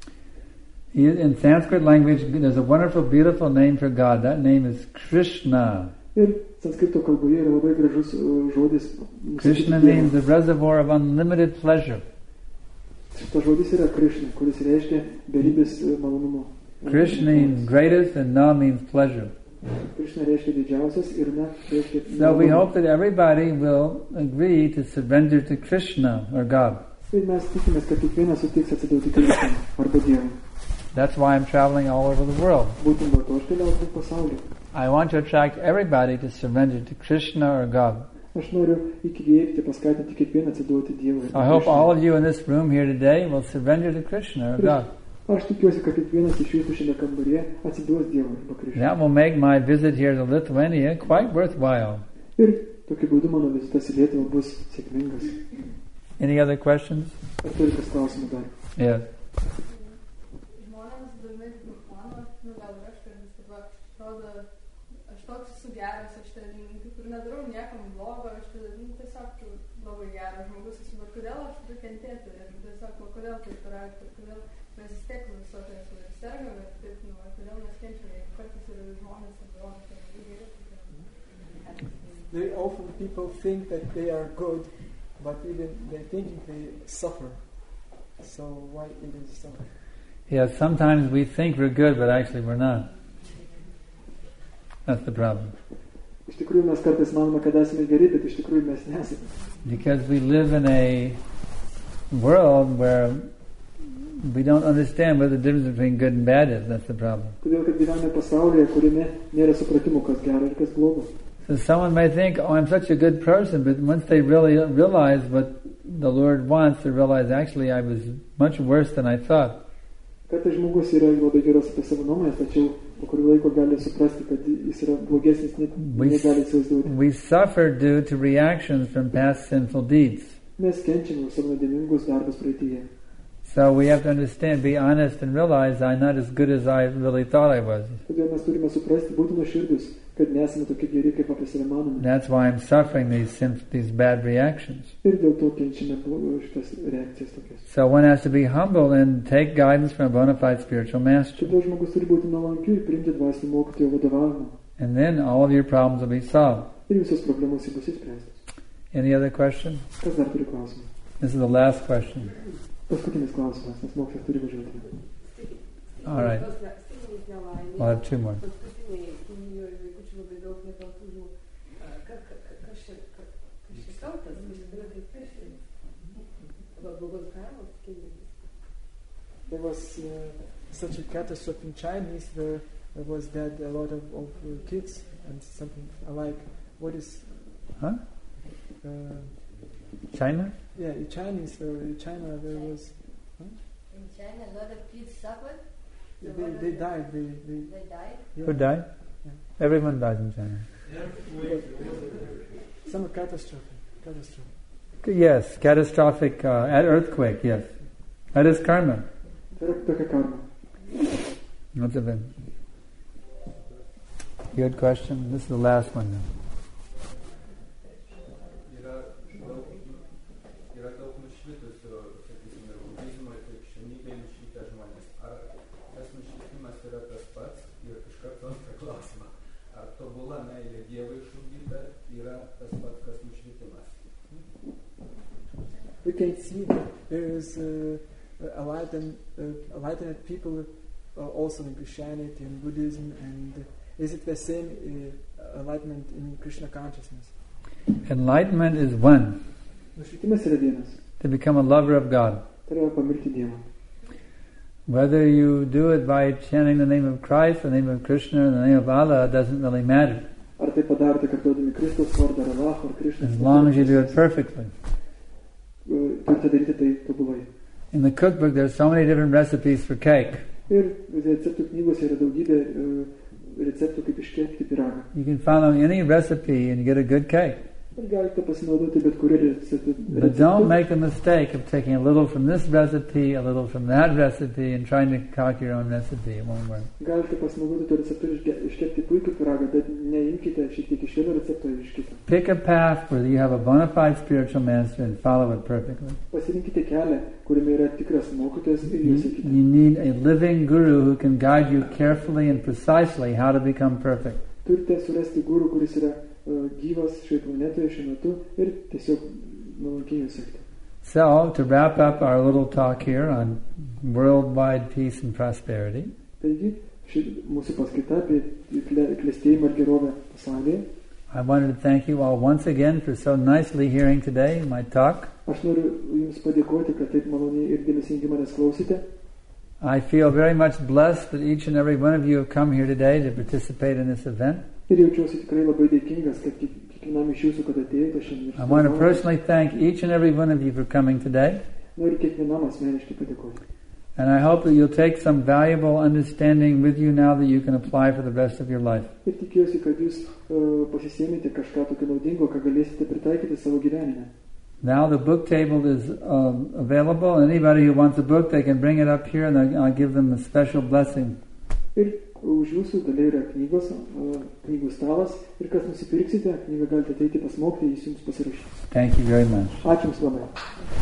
Speaker 2: In Sanskrit language, there's a wonderful, beautiful name for God. That name is Krishna.
Speaker 5: Ir sanskrito kalboje yra labai gražus uh, žodis.
Speaker 2: Krishna means the reservoir of unlimited pleasure.
Speaker 5: Šitas žodis yra Krishna, kuris reiškia beribės uh, malonumo.
Speaker 2: Krishna means greatest and Na means pleasure.
Speaker 5: Krishna reiškia didžiausias ir Na reiškia
Speaker 2: So we
Speaker 5: malonumo.
Speaker 2: hope that everybody will agree to surrender to Krishna or God.
Speaker 5: Ir mes tikimės, kad kiekvienas sutiks atsiduoti Kristų arba Dievui.
Speaker 2: That's why I'm traveling all over the world.
Speaker 5: Būtent dėl to aš keliauju po pasaulį.
Speaker 2: I want to attract everybody to surrender to Krishna or God.
Speaker 5: Aš noriu įkvėpti, paskatinti kiekvieną atsiduoti Dievui.
Speaker 2: I hope all of you in this room here today will surrender to Krishna or God.
Speaker 5: Aš tikiuosi, kad kiekvienas iš jūsų šiame kambaryje atsiduos Dievui arba Krishnai.
Speaker 2: That will make my visit here to Lithuania quite worthwhile.
Speaker 5: Ir tokiu būdu mano vizitas į Lietuvą bus sėkmingas.
Speaker 2: Any other questions?
Speaker 5: Ar turi kas klausimų dar?
Speaker 2: Yes.
Speaker 6: Žmonėms dažnai mano, nu gal ir aš kartais, kad va, atrodo, aš toks esu geras, aš ten kaip ir nedarau niekam blogo, aš tada, nu, tiesiog labai geras žmogus esu, bet kodėl aš turiu kentėti? Ir tiesiog, va, kodėl taip yra, kodėl mes vis tiek visokios ir sergame, ir taip, nu, kodėl mes kenčiame, jeigu kartais ir žmonės atrodo, kad labai geri.
Speaker 3: Very often people think that they are good, but even they thinking they suffer. So why it is so?
Speaker 2: Yeah, sometimes we think we're good, but actually we're not. That's the problem.
Speaker 5: Iš tikrųjų mes kartais manome, kad esame geri, bet iš tikrųjų mes nesame.
Speaker 2: Because we live in a world where we don't understand what the difference between good and bad is. That's the problem.
Speaker 5: Todėl, kad gyvename pasaulyje, kuriame nėra supratimo, kas gera ir kas bloga.
Speaker 2: So someone may think, oh, I'm such a good person, but once they really realize what the Lord wants, they realize actually I was much worse than I thought.
Speaker 5: Kartais žmogus yra labai geras apie savo nuomonę, tačiau po kurio laiko gali suprasti, kad jis yra blogesnis, nei gali įsivaizduoti.
Speaker 2: We suffer due to reactions from past sinful deeds.
Speaker 5: Mes kenčiame už savo nuodėmingus darbus praeityje.
Speaker 2: So we have to understand, be honest and realize I'm not as good as I really thought I was.
Speaker 5: Todėl mes turime suprasti, būti nuoširdūs, kad nesame tokie geri, kaip apie save manome.
Speaker 2: That's why I'm suffering these these bad reactions.
Speaker 5: Ir dėl to kenčiame šitas reakcijas tokias.
Speaker 2: So one has to be humble and take guidance from a bona fide spiritual master.
Speaker 5: Todėl žmogus turi būti nuolankiu ir priimti dvasinį mokytojo vadovavimą.
Speaker 2: And then all of your problems will be solved.
Speaker 5: Ir visos problemos bus išspręstos.
Speaker 2: Any other question?
Speaker 5: Kas dar turi klausimą?
Speaker 2: This is the last question.
Speaker 5: Paskutinis klausimas, nes mokslas turi važiuoti.
Speaker 2: All right. We'll have two more.
Speaker 3: There was uh, such a catastrophe in Chinese where there was dead a lot of, of uh, kids and something like what is
Speaker 2: huh?
Speaker 3: Uh,
Speaker 2: China?
Speaker 3: Yeah, in Chinese, where in China there was. Huh?
Speaker 9: In China, a lot of kids suffered.
Speaker 3: Yeah, they, they died. They they,
Speaker 9: they died.
Speaker 3: Yeah.
Speaker 2: Who died?
Speaker 3: Yeah.
Speaker 2: Everyone dies in China.
Speaker 3: Some catastrophe. Catastrophe.
Speaker 2: Yes, catastrophic uh, earthquake. Yes, that is karma. What's it been? Good question. This is the last one now.
Speaker 3: We can see that there is uh, enlightened, uh, enlightened people uh, also in Christianity and Buddhism, and is it the same uh, enlightenment in Krishna consciousness?
Speaker 2: Enlightenment is one. To become a lover of God. Whether you do it by chanting the name of Christ, the name of Krishna, or the name of Allah, doesn't really matter. As long as you do it perfectly. In the cookbook, there's so many different recipes for cake. You can follow any recipe and get a good cake. But don't make a mistake of taking a little from this recipe, a little from that recipe, and trying to cook your own recipe. It won't work. Pick a path where you have a bona fide spiritual master and follow it perfectly. You, you need a living guru who can guide you carefully and precisely how to become perfect. So, to wrap up our little talk here on worldwide peace and prosperity, I wanted to thank you all once again for so nicely hearing today I feel very much blessed that each and every one of you have come here today to participate in this event.
Speaker 5: Ir jaučiuosi tikrai labai dėkingas, kad kiek- kiekvienam iš jūsų, kad atėjote šiandien.
Speaker 2: I want to personally thank each and every one of you for coming today.
Speaker 5: Noriu kiekvienam asmeniškai padėkoti.
Speaker 2: And I hope that you'll take some valuable understanding with you now that you can apply for the rest of your life.
Speaker 5: Ir tikiuosi, kad jūs uh, pasisėmėte kažką tokio naudingo, ką galėsite pritaikyti savo gyvenime.
Speaker 2: Now the book table is um, available. Anybody who wants a book, they can bring it up here and I'll I'll give them a special blessing.
Speaker 5: Ir už jūsų gale yra knygos, uh, knygų stalas. Ir kas nusipirksite, knygą galite ateiti pas mokytoją, jis jums pasirašys.
Speaker 2: Thank you very much.
Speaker 5: Ačiū jums labai.